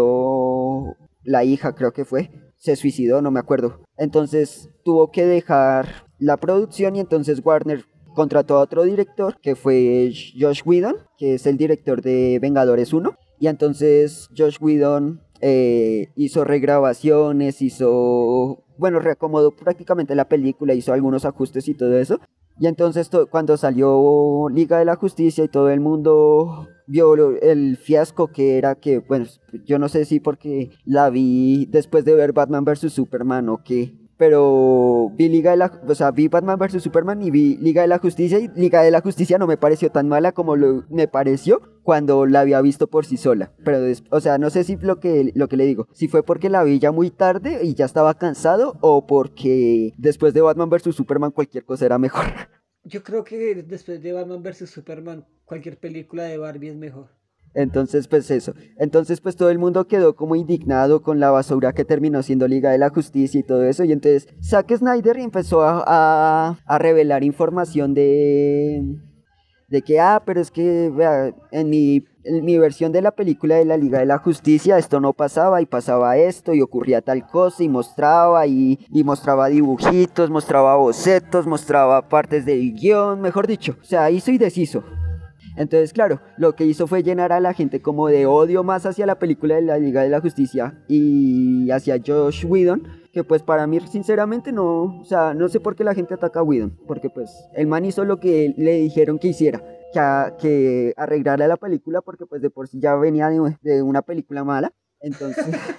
murió la hija, creo que fue, se suicidó, no me acuerdo. Entonces tuvo que dejar la producción y entonces Warner contrató a otro director, que fue Josh Whedon, que es el director de Vengadores uno, y entonces Josh Whedon eh, hizo regrabaciones, hizo, bueno, reacomodó prácticamente la película, hizo algunos ajustes y todo eso. Y entonces to- cuando salió Liga de la Justicia y todo el mundo vio lo- el fiasco que era que, bueno, yo no sé si porque la vi después de ver Batman versus Superman o qué, pero vi Liga de la, o sea, vi Batman versus Superman y vi Liga de la Justicia y Liga de la Justicia no me pareció tan mala como lo, me pareció cuando la había visto por sí sola. Pero, des- o sea, no sé si lo que, lo que le digo, si fue porque la vi ya muy tarde y ya estaba cansado o porque después de Batman versus Superman cualquier cosa era mejor. Yo creo que después de Batman versus Superman, cualquier película de Barbie es mejor. Entonces, pues eso. Entonces, pues todo el mundo quedó como indignado con la basura que terminó siendo Liga de la Justicia y todo eso. Y entonces Zack Snyder empezó a, a, a revelar información de, de que, ah, pero es que vea, en mi, en mi versión de la película de la Liga de la Justicia esto no pasaba y pasaba esto y ocurría tal cosa y mostraba y, y mostraba dibujitos, mostraba bocetos, mostraba partes del guión, mejor dicho. O sea, hizo y deshizo. Entonces, claro, lo que hizo fue llenar a la gente como de odio más hacia la película de la Liga de la Justicia y hacia Josh Whedon, que pues para mí sinceramente no, o sea, no sé por qué la gente ataca a Whedon, porque pues el man hizo lo que le dijeron que hiciera, que, a- que arreglara la película porque pues de por sí ya venía de, de una película mala, entonces...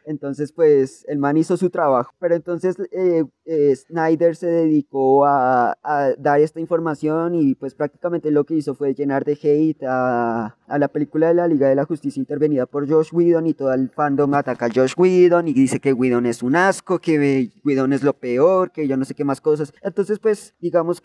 Entonces, pues, el man hizo su trabajo. Pero entonces eh, eh, Snyder se dedicó a, a dar esta información y pues prácticamente lo que hizo fue llenar de hate a, a la película de la Liga de la Justicia intervenida por Josh Whedon, y todo el fandom ataca a Josh Whedon y dice que Whedon es un asco, que Whedon es lo peor, que yo no sé qué más cosas. Entonces, pues, digamos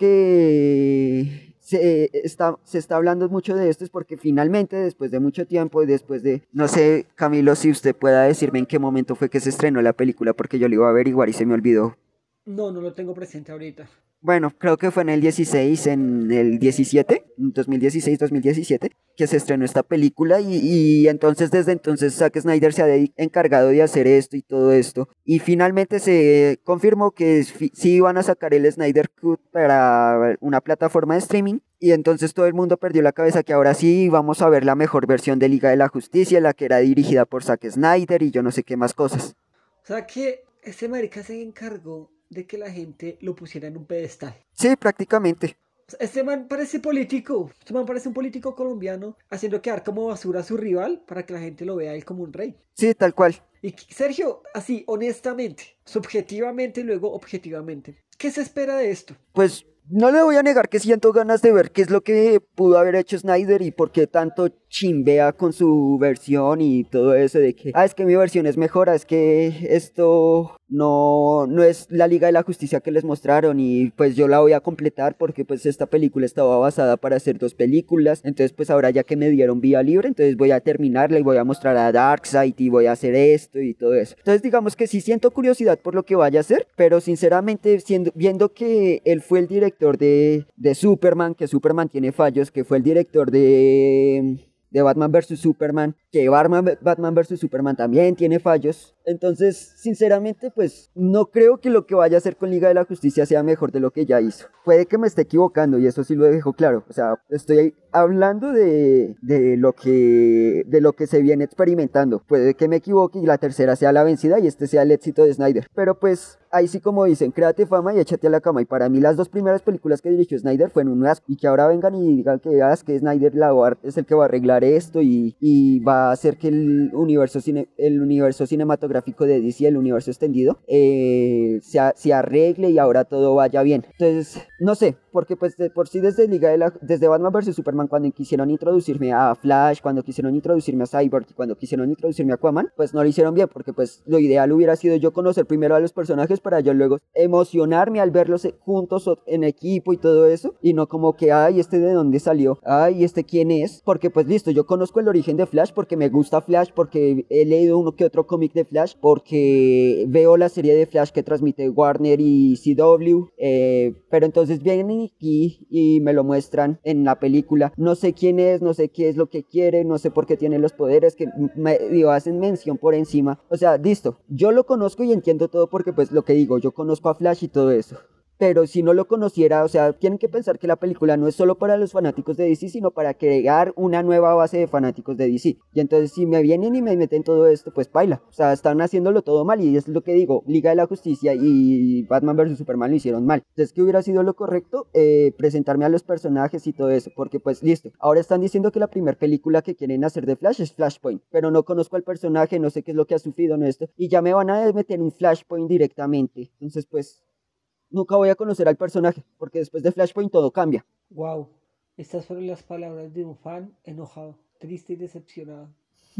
que se está, se está hablando mucho de esto, es porque finalmente, después de mucho tiempo y después de, no sé, Camilo, si usted pueda decirme en qué momento fue que se estrenó la película, porque yo lo iba a averiguar y se me olvidó. No, no lo tengo presente ahorita. Bueno, creo que fue en el dieciséis, en el diecisiete, dos mil dieciséis, dos mil diecisiete, que se estrenó esta película y, y entonces desde entonces Zack Snyder se ha de- encargado de hacer esto y todo esto. Y finalmente se confirmó que fi- sí iban a sacar el Snyder Cut para una plataforma de streaming. Y entonces todo el mundo perdió la cabeza que ahora sí vamos a ver la mejor versión de Liga de la Justicia, la que era dirigida por Zack Snyder y yo no sé qué más cosas. O sea que ese marica se encargó de que la gente lo pusiera en un pedestal. Sí, prácticamente. O sea, este man parece político. Este man parece un político colombiano haciendo quedar como basura a su rival para que la gente lo vea a él como un rey. Sí, tal cual. Y Sergio, así, honestamente, subjetivamente y luego objetivamente, ¿qué se espera de esto? Pues no le voy a negar que siento ganas de ver qué es lo que pudo haber hecho Snyder y por qué tanto chimbea con su versión y todo eso de que, ah, es que mi versión es mejor, ah, es que esto no, no es la Liga de la Justicia que les mostraron y pues yo la voy a completar porque pues esta película estaba basada para hacer dos películas, entonces pues ahora ya que me dieron vía libre, entonces voy a terminarla y voy a mostrar a Darkseid y voy a hacer esto y todo eso. Entonces digamos que sí siento curiosidad por lo que vaya a hacer, pero sinceramente siendo, viendo que él fue el director de, de Superman, que Superman tiene fallos, que fue el director de... de Batman versus. Superman, que Batman, Batman versus. Superman también tiene fallos. Entonces, sinceramente, pues no creo que lo que vaya a hacer con Liga de la Justicia sea mejor de lo que ya hizo. Puede que me esté equivocando y eso sí lo dejo claro. O sea, estoy hablando de, de, lo que, de lo que se viene experimentando. Puede que me equivoque y la tercera sea la vencida y este sea el éxito de Snyder. Pero pues, ahí sí como dicen, créate fama y échate a la cama. Y para mí las dos primeras películas que dirigió Snyder fueron un asco. Y que ahora vengan y digan que, ah, es que Snyder la va a- es el que va a arreglar esto y, y va a hacer que el universo, cine, el universo cinematográfico de D C, el universo extendido, eh, se, a- se arregle y ahora todo vaya bien. Entonces, no sé, porque pues de por sí desde Liga de la, desde Batman versus. Superman, cuando quisieron introducirme a Flash, cuando quisieron introducirme a Cyborg y cuando quisieron introducirme a Aquaman, pues no lo hicieron bien, porque pues lo ideal hubiera sido yo conocer primero a los personajes para yo luego emocionarme al verlos juntos o- en equipo y todo eso, y no como que, ay, este de dónde salió, ay, este quién es, porque pues listo, yo conozco el origen de Flash porque me gusta Flash, porque he leído uno que otro cómic de Flash, porque veo la serie de Flash que transmite Warner y C W, eh, pero entonces vienen aquí y me lo muestran en la película, no sé quién es, no sé qué es lo que quiere, no sé por qué tiene los poderes, que me digo, hacen mención por encima, o sea, listo, yo lo conozco y entiendo todo porque pues lo que digo, yo conozco a Flash y todo eso. Pero si no lo conociera, o sea, tienen que pensar que la película no es solo para los fanáticos de D C, sino para crear una nueva base de fanáticos de D C. Y entonces si me vienen y me meten todo esto, pues paila. O sea, están haciéndolo todo mal y es lo que digo, Liga de la Justicia y Batman versus. Superman lo hicieron mal. Entonces, ¿qué hubiera sido lo correcto? Eh, presentarme a los personajes y todo eso, porque pues listo. Ahora están diciendo que la primera película que quieren hacer de Flash es Flashpoint, pero no conozco al personaje, no sé qué es lo que ha sufrido en esto, y ya me van a meter un Flashpoint directamente. Entonces, pues nunca voy a conocer al personaje, porque después de Flashpoint todo cambia. Wow, estas fueron las palabras de un fan enojado, triste y decepcionado.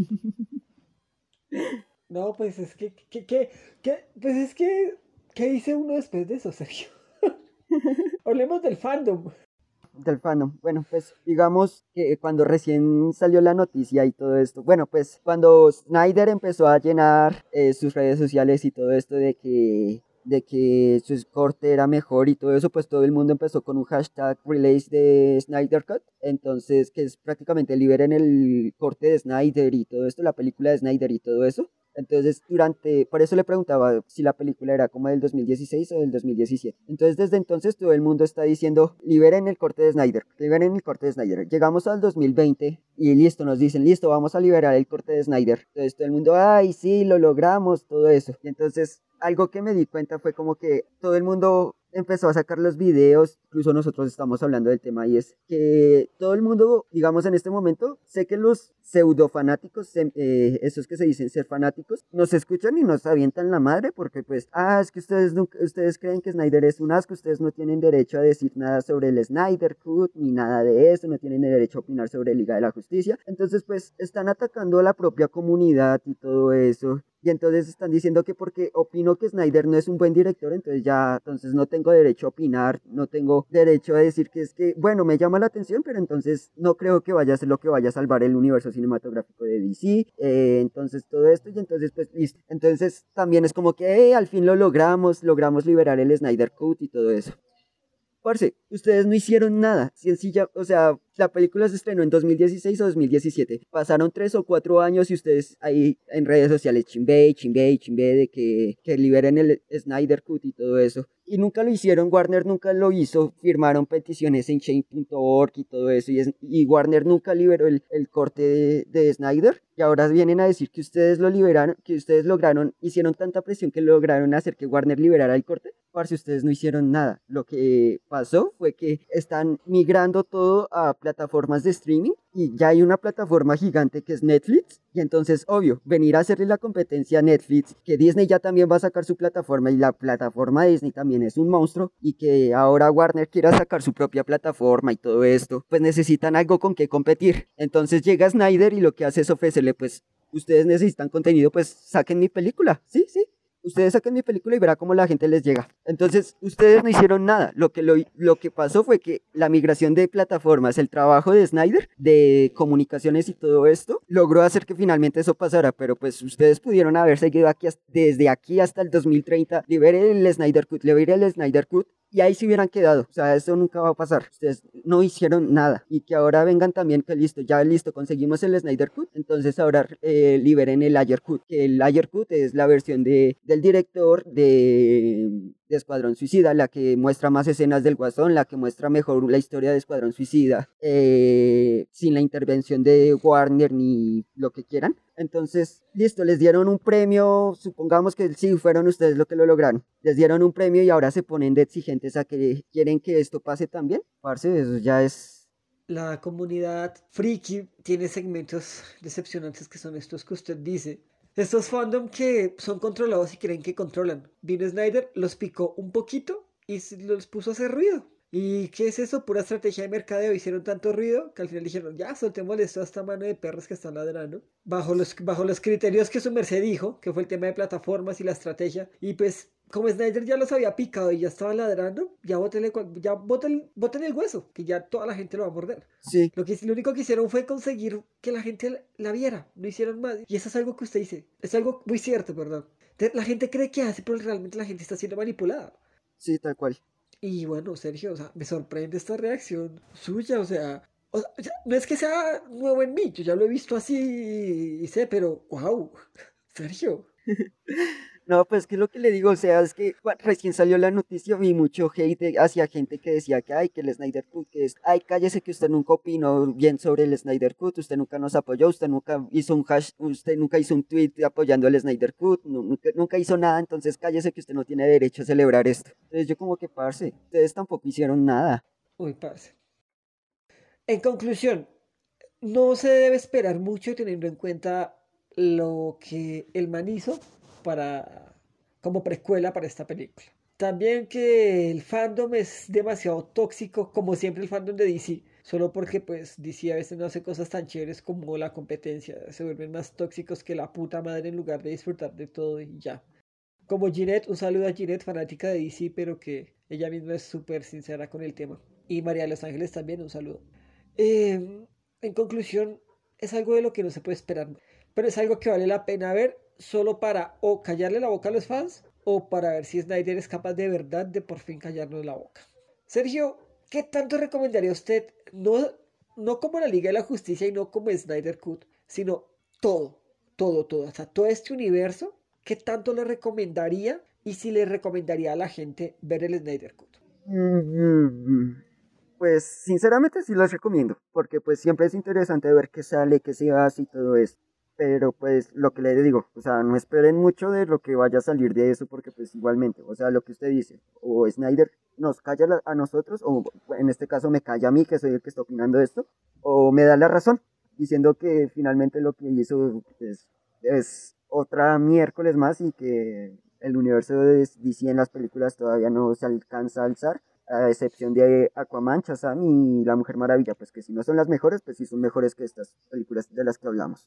No, pues es que, que, que, que- pues es que, ¿qué dice uno después de eso, Sergio? Hablemos del fandom. Del fandom. Bueno, pues digamos que cuando recién salió la noticia y todo esto, bueno, pues cuando Snyder empezó a llenar eh, sus redes sociales y todo esto de que de que su corte era mejor y todo eso, pues todo el mundo empezó con un hashtag release de Snyder Cut, entonces que es prácticamente liberen el corte de Snyder y todo esto, la película de Snyder y todo eso. Entonces, durante, por eso le preguntaba si la película era como del dos mil dieciséis o del dos mil diecisiete. Entonces, desde entonces todo el mundo está diciendo, liberen el corte de Snyder, liberen el corte de Snyder. Llegamos al dos mil veinte y listo, nos dicen, listo, vamos a liberar el corte de Snyder. Entonces todo el mundo, ay, sí, lo logramos, todo eso. Y entonces, algo que me di cuenta fue como que todo el mundo empezó a sacar los videos, incluso nosotros estamos hablando del tema y es que todo el mundo, digamos en este momento, sé que los pseudo fanáticos, eh, esos que se dicen ser fanáticos, nos escuchan y nos avientan la madre porque pues, ah, es que ustedes, nunca, ustedes creen que Snyder es un asco, ustedes no tienen derecho a decir nada sobre el Snyder Cut, ni nada de eso, no tienen derecho a opinar sobre Liga de la Justicia, entonces pues están atacando a la propia comunidad y todo eso. Y entonces están diciendo que porque opino que Snyder no es un buen director, entonces ya, entonces no tengo derecho a opinar, no tengo derecho a decir que es que, bueno, me llama la atención, pero entonces no creo que vaya a ser lo que vaya a salvar el universo cinematográfico de D C, eh, entonces todo esto, y entonces pues listo. Entonces también es como que, eh, al fin lo logramos, logramos liberar el Snyder Cut y todo eso. Parce, ustedes no hicieron nada, sencilla, o sea, la película se estrenó en dos mil dieciséis o dos mil diecisiete, pasaron tres o cuatro años y ustedes ahí en redes sociales chimbe, chimbe, chimbe de que, que liberen el Snyder Cut y todo eso, y nunca lo hicieron, Warner nunca lo hizo, firmaron peticiones en change punto org y todo eso, y, es, y Warner nunca liberó el, el corte de, de Snyder, y ahora vienen a decir que ustedes lo liberaron, que ustedes lograron, hicieron tanta presión que lograron hacer que Warner liberara el corte. Parce, ustedes no hicieron nada. Lo que pasó fue que están migrando todo a plataformas de streaming y ya hay una plataforma gigante que es Netflix y entonces, obvio, venir a hacerle la competencia a Netflix, que Disney ya también va a sacar su plataforma y la plataforma de Disney también es un monstruo y que ahora Warner quiera sacar su propia plataforma y todo esto, pues necesitan algo con que competir. Entonces llega Snyder y lo que hace es ofrecerle, pues, ustedes necesitan contenido, pues saquen mi película, sí, sí. Ustedes saquen mi película y verá cómo la gente les llega. Entonces, ustedes no hicieron nada. Lo que, lo, lo que pasó fue que la migración de plataformas, el trabajo de Snyder, de comunicaciones y todo esto, logró hacer que finalmente eso pasara. Pero pues ustedes pudieron haber seguido aquí desde aquí hasta el dos mil treinta. Libere el Snyder Cut, libere el Snyder Cut. Y ahí se hubieran quedado, o sea, eso nunca va a pasar. Ustedes no hicieron nada. Y que ahora vengan también que listo, ya listo, conseguimos el Snyder Cut. Entonces ahora eh, liberen el Ayer Cut. Que el Ayer Cut es la versión de, del director de, de Escuadrón Suicida, la que muestra más escenas del Guasón, la que muestra mejor la historia de Escuadrón Suicida, eh, sin la intervención de Warner ni lo que quieran. Entonces, listo, les dieron un premio, supongamos que sí, fueron ustedes los que lo lograron, les dieron un premio y ahora se ponen de exigentes a que quieren que esto pase también. Parce, eso ya es... La comunidad friki tiene segmentos decepcionantes que son estos que usted dice. Estos fandom que son controlados y creen que controlan. Vino Snyder, los picó un poquito y los puso a hacer ruido. ¿Y qué es eso? Pura estrategia de mercadeo. Hicieron tanto ruido que al final dijeron, ya, soltémosle esto a esta mano de perros que están ladrando. Bajo los, bajo los criterios que su merced dijo, que fue el tema de plataformas y la estrategia. Y pues, como Snyder ya los había picado y ya estaba ladrando, ya bótenle, ya boten, boten el hueso, que ya toda la gente lo va a morder. Sí. Lo, que, lo único que hicieron fue conseguir que la gente la, la viera. No hicieron más. Y eso es algo que usted dice. Es algo muy cierto, perdón. La gente cree que hace, pero realmente la gente está siendo manipulada. Sí, tal cual. Y bueno, Sergio, o sea, me sorprende esta reacción suya, o sea, o sea, no es que sea nuevo en mí, yo ya lo he visto así y sé, pero wow, Sergio. No, pues que lo que le digo, o sea, es que bueno, recién salió la noticia, vi mucho hate hacia gente que decía que, ay, que el Snyder Cut, que es, ay, cállese que usted nunca opinó bien sobre el Snyder Cut, usted nunca nos apoyó, usted nunca hizo un hash, usted nunca hizo un tweet apoyando el Snyder Cut, nunca, nunca hizo nada, entonces cállese que usted no tiene derecho a celebrar esto. Entonces yo como que, parce, ustedes tampoco hicieron nada. Uy, parce. En conclusión, no se debe esperar mucho teniendo en cuenta lo que el man hizo para, como precuela para esta película. También que el fandom es demasiado tóxico, como siempre el fandom de D C, solo porque pues D C a veces no hace cosas tan chéveres como la competencia, se vuelven más tóxicos que la puta madre en lugar de disfrutar de todo y ya. Como Ginette, un saludo a Ginette, fanática de D C, pero que ella misma es súper sincera con el tema. Y María de los Ángeles también, un saludo. Eh, en conclusión, es algo de lo que no se puede esperar, pero es algo que vale la pena ver solo para o callarle la boca a los fans o para ver si Snyder es capaz de verdad de por fin callarnos la boca. Sergio, ¿qué tanto recomendaría usted? No, no como la Liga de la Justicia y no como Snyder Cut, sino todo, todo, todo, hasta todo este universo. ¿Qué tanto le recomendaría y si le recomendaría a la gente ver el Snyder Cut? Mm-hmm. Pues sinceramente sí los recomiendo, porque pues siempre es interesante ver qué sale, qué se hace y todo eso. Pero pues lo que le digo, o sea, no esperen mucho de lo que vaya a salir de eso, porque pues igualmente, o sea, lo que usted dice, o Snyder nos calla la- a nosotros, o en este caso me calla a mí, que soy el que está opinando esto, o me da la razón, diciendo que finalmente lo que hizo es, es otra miércoles más y que el universo de D C en las películas todavía no se alcanza a alzar, a excepción de Aquaman, Shazam y La Mujer Maravilla, pues que si no son las mejores, pues sí son mejores que estas películas de las que hablamos.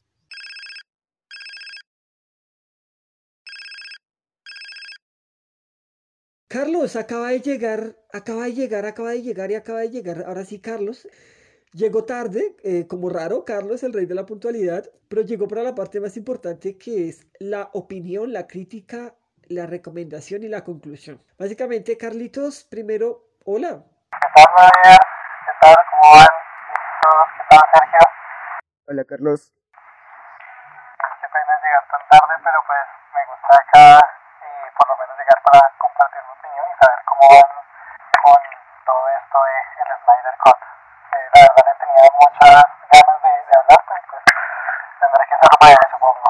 Carlos, acaba de llegar, acaba de llegar, acaba de llegar y acaba de llegar. Ahora sí, Carlos. Llegó tarde, eh, como raro, Carlos, el rey de la puntualidad, pero llegó para la parte más importante que es la opinión, la crítica, la recomendación y la conclusión. Básicamente, Carlitos, primero, hola. ¿Qué tal, Nadia? ¿Qué tal? ¿Cómo van todos? ¿Qué tal, Sergio? Hola Carlos. Qué pena llegar tan tarde, pero pues me gusta acá y por lo menos llegar para compartir mi opinión y saber cómo van con todo esto de el Snyder Cut. Eh, la verdad le tenía muchas ganas de, de hablar, pero pues tendré que ser breve, supongo.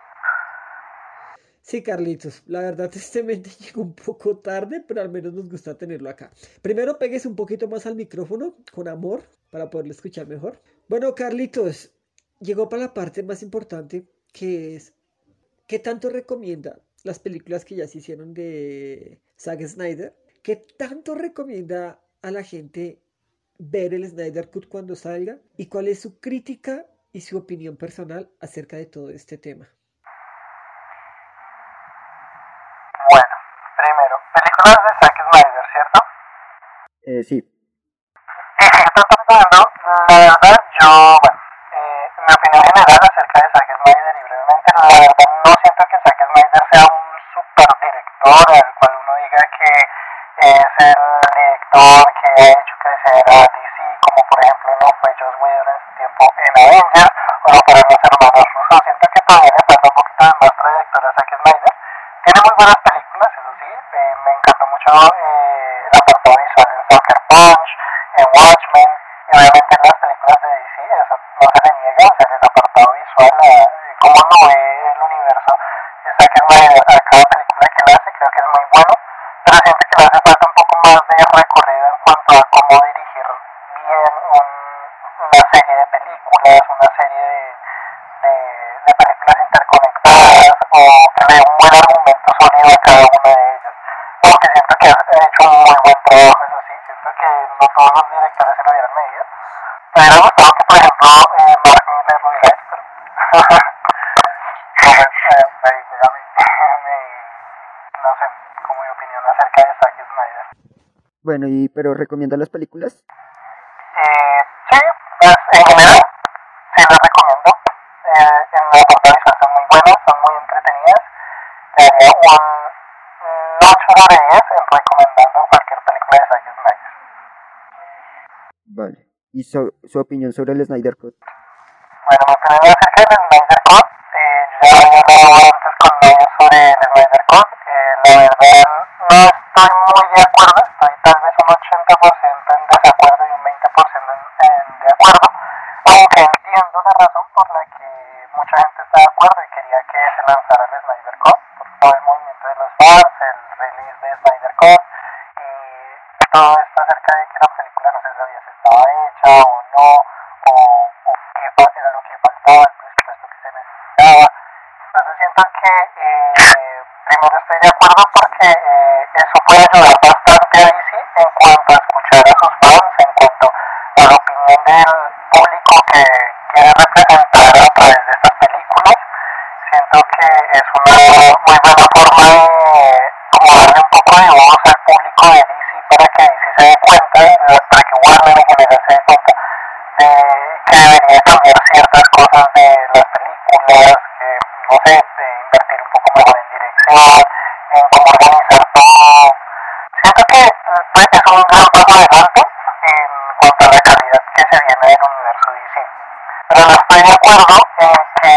Sí, Carlitos, la verdad este mente llegó un poco tarde, pero al menos nos gusta tenerlo acá. Primero pegues un poquito más al micrófono, con amor, para poderlo escuchar mejor. Bueno, Carlitos, llegó para la parte más importante, que es, ¿qué tanto recomienda las películas que ya se hicieron de Zack Snyder? ¿Qué tanto recomienda a la gente ver el Snyder Cut cuando salga? ¿Y cuál es su crítica y su opinión personal acerca de todo este tema? Bueno, primero, películas de Zack Snyder, ¿cierto? Eh, sí. ¿Qué están opinando? La verdad, yo, bueno, eh, mi opinión general acerca de Zack Snyder y brevemente, la verdad no siento que Zack Snyder sea un super director al cual uno diga que es el director que ha hecho crecer a D C, como por ejemplo no fue Joss Whedon en su tiempo en Avengers, o no fueron los hermanos Russo. Siento que todavía le falta un poquito de más trayectoria a Zack Snyder. Tiene muy buenas películas, eso sí, eh, me encantó mucho eh, el apartado visual en Sucker Punch, en Watchmen, y obviamente en las películas de D C, eso no se le niega, o sea, en el apartado visual, eh, cómo no ve el universo de Zack Snyder a cada película que él hace, creo que es muy bueno, pero siento que le hace falta un poco más de recorrido en cuanto a cómo dirigir bien un, una serie de películas, una serie de, de, de películas interconectadas, o que le dé un buen argumento sólido a cada una de ellas. Aunque siento que ha hecho un muy buen trabajo, eso sí, siento que no todos los directores se lo hubieran medido. Me hubiera gustado que, por ejemplo, eh, Mark Miller lo hubiera hecho, pero no, pues, eh, ahí llega mi, mi, no sé, como mi opinión acerca de Zack Snyder. Bueno, y pero ¿recomienda las películas? Eh, sí, pues en general, sí las recomiendo. Eh, en la parte visual son muy buenas, son muy entretenidas. Te daría un ocho sobre diez en recomendando cualquier película de Zack Snyder. Vale. ¿Y so- su opinión sobre el Snyder Cut? Bueno, mi opinión acerca del Snyder Cut, eh, ya había hablado antes con ellos sobre el Snyder Cut. Eh, la verdad, no estoy muy de acuerdo, estoy tal vez un ochenta por ciento en desacuerdo y un veinte por ciento en, en de acuerdo, aunque entiendo la razón por la que mucha gente está de acuerdo y quería que se lanzara el Snyder Cut, por todo el movimiento de los fans, el release de Snyder Cut y todo esto acerca de que la película no se sabía si estaba hecha o no, o, o qué fa- era lo que faltaba, el presupuesto que se necesitaba. Entonces siento que eh, primero estoy de acuerdo porque eh, eso puede ayudar bastante a D C en cuanto a escuchar a sus fans, en cuanto a la opinión del público que quiere representar a través de estas películas. Siento que es una muy buena forma de como darle un poco de voz al público de D C para que D C se dé cuenta, eh, para que Warner en general se dé cuenta de que debería cambiar ciertas cosas de las películas, que no sé, de invertir un poco mejor en dirección, en cómo organizar todo. Siento que pues, es un gran paso adelante en cuanto a la calidad que se viene del universo D C. Pero no estoy de acuerdo en que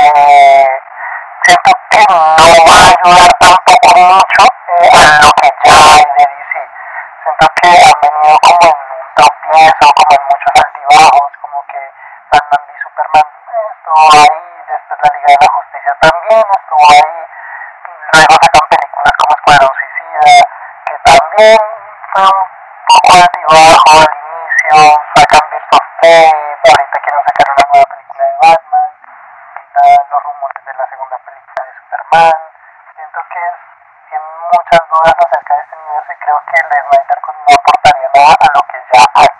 siento que no va a ayudar tampoco mucho eh, a lo que ya hay de D C. Siento que han venido como en un tropiezo, como en muchos altibajos, como que Batman v Superman eh, estuvo ahí, después la Liga de la Justicia también estuvo ahí, luego sacan películas como Escuadrón Suicida, que también fue un poco altibajo al inicio, sacan Birds of Prey, ahorita quieren sacar una nueva película de Batman, ahorita los rumores de la segunda película de Superman. Siento que es, tienen muchas dudas acerca de este universo y creo que el de Snyder Cut no aportaría nada a lo que ya hay.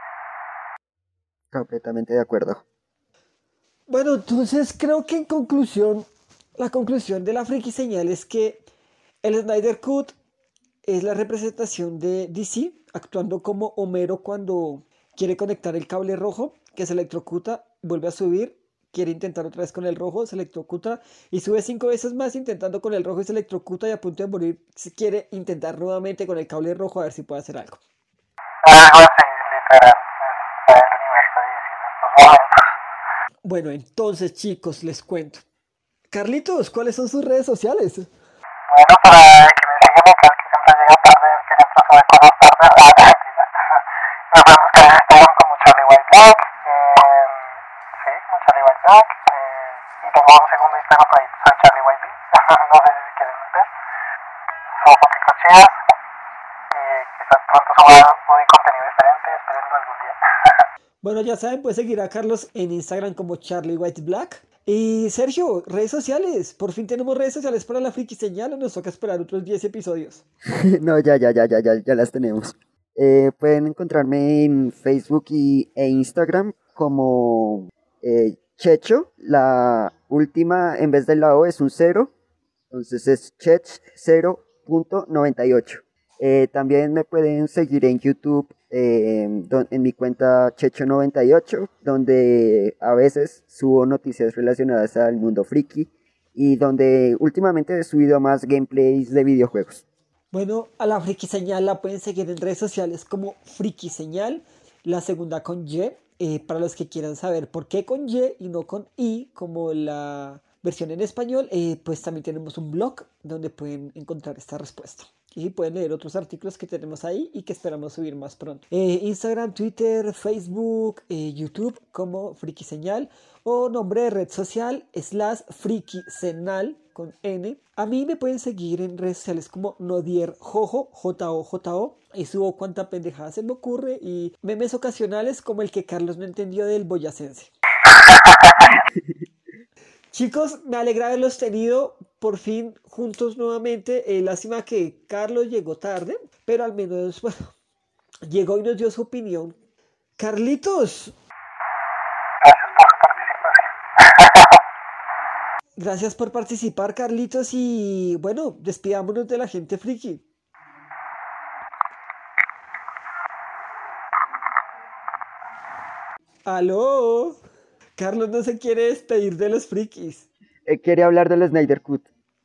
Completamente de acuerdo. Bueno, entonces creo que en conclusión, la conclusión de la friki señal es que el Snyder Cut es la representación de D C actuando como Homero cuando quiere conectar el cable rojo, que se electrocuta, vuelve a subir, quiere intentar otra vez con el rojo, se electrocuta y sube cinco veces más intentando con el rojo y se electrocuta y a punto de morir quiere intentar nuevamente con el cable rojo a ver si puede hacer algo. Algo así, literal, es el universo de D C en estos momentos. Bueno, entonces chicos, les cuento. Carlitos, ¿cuáles son sus redes sociales? Bueno, para que me sigan acá, que siempre llega tarde, que siempre sube cosas tarde, ah, mentira. Me pueden buscar en Instagram como Charlie White Black, eh, sí, como Charlie White Black, eh, y tengo un segundo Instagram por ahí, soy Charlie White B, no sé si quieren meter, subo fotos chidas, y quizás pronto suba hoy contenido diferente, espérenlo algún día. Bueno, ya saben, pueden seguir a Carlos en Instagram como Charlie White Black. Y Sergio, redes sociales. Por fin tenemos redes sociales para la friki señal o nos toca esperar otros diez episodios. No, ya, ya, ya, ya, ya, ya las tenemos. Eh, pueden encontrarme en Facebook y, e Instagram como eh, Checho. La última, en vez de la O, es un cero. Entonces es chech cero punto noventa y ocho. Eh, también me pueden seguir en YouTube, eh, don, en mi cuenta Checho noventa y ocho, donde a veces subo noticias relacionadas al mundo friki y donde últimamente he subido más gameplays de videojuegos. Bueno, a la friki señal la pueden seguir en redes sociales como friki señal, la segunda con Y, eh, para los que quieran saber por qué con Y y no con I, como la versión en español, eh, pues también tenemos un blog donde pueden encontrar esta respuesta. Y pueden leer otros artículos que tenemos ahí y que esperamos subir más pronto. Eh, Instagram, Twitter, Facebook, eh, YouTube como Friki Señal o nombre de red social slash Friki Senal con N. A mí me pueden seguir en redes sociales como Nodier Jojo, J O J O, y subo cuanta pendejada se me ocurre y memes ocasionales como el que Carlos no entendió del boyacense. Chicos, me alegra haberlos tenido por fin juntos nuevamente. Eh, lástima que Carlos llegó tarde, pero al menos, bueno, llegó y nos dio su opinión. Carlitos. Gracias por su participación. Gracias por participar, Carlitos, y bueno, despidámonos de la gente friki. ¡Aló! Carlos no se quiere despedir de los frikis. Eh, quiere hablar del Snyder Cut.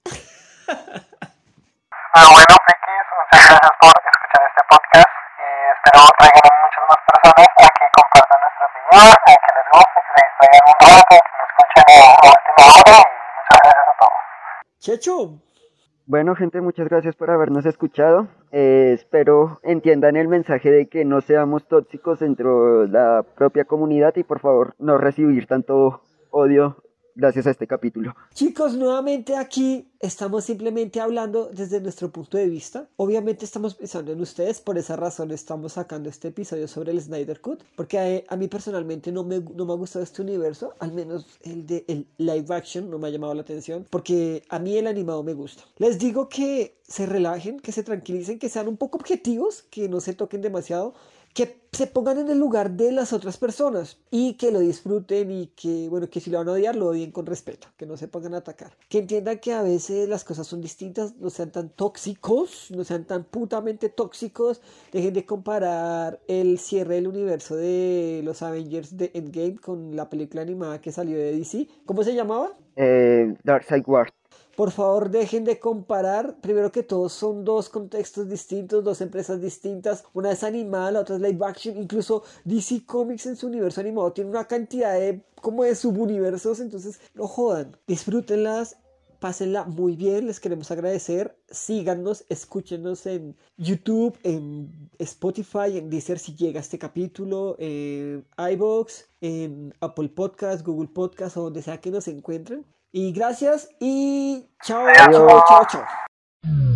Pero bueno, frikis, muchas gracias por escuchar este podcast y espero traigan a muchas más personas a que compartan nuestra opinión, a que les guste, que se distraigan un rato, que nos escuchen a última hora y muchas gracias a todos. Checho. Bueno, gente, muchas gracias por habernos escuchado. Eh, espero entiendan el mensaje de que no seamos tóxicos dentro de la propia comunidad y por favor no recibir tanto odio gracias a este capítulo. Chicos, nuevamente aquí estamos simplemente hablando desde nuestro punto de vista. Obviamente estamos pensando en ustedes, por esa razón estamos sacando este episodio sobre el Snyder Cut, porque a, a mí personalmente no me, no me ha gustado este universo, al menos el de el live action no me ha llamado la atención, porque a mí el animado me gusta. Les digo que se relajen, que se tranquilicen, que sean un poco objetivos, que no se toquen demasiado, que se pongan en el lugar de las otras personas y que lo disfruten y que, bueno, que si lo van a odiar, lo odien con respeto, que no se pongan a atacar. Que entiendan que a veces las cosas son distintas, no sean tan tóxicos, no sean tan putamente tóxicos, dejen de comparar el cierre del universo de los Avengers de Endgame con la película animada que salió de D C. ¿Cómo se llamaba? Eh, Darkseid Wars. Por favor, dejen de comparar. Primero que todo, son dos contextos distintos, dos empresas distintas. Una es animada, la otra es live action. Incluso D C Comics en su universo animado tiene una cantidad de, como de subuniversos. Entonces, no jodan. Disfrútenlas, pásenla muy bien. Les queremos agradecer. Síganos, escúchenos en YouTube, en Spotify, en Deezer si llega este capítulo, en iVoox, en Apple Podcast, Google Podcast o donde sea que nos encuentren. Y gracias y chao, chao, chao, chao.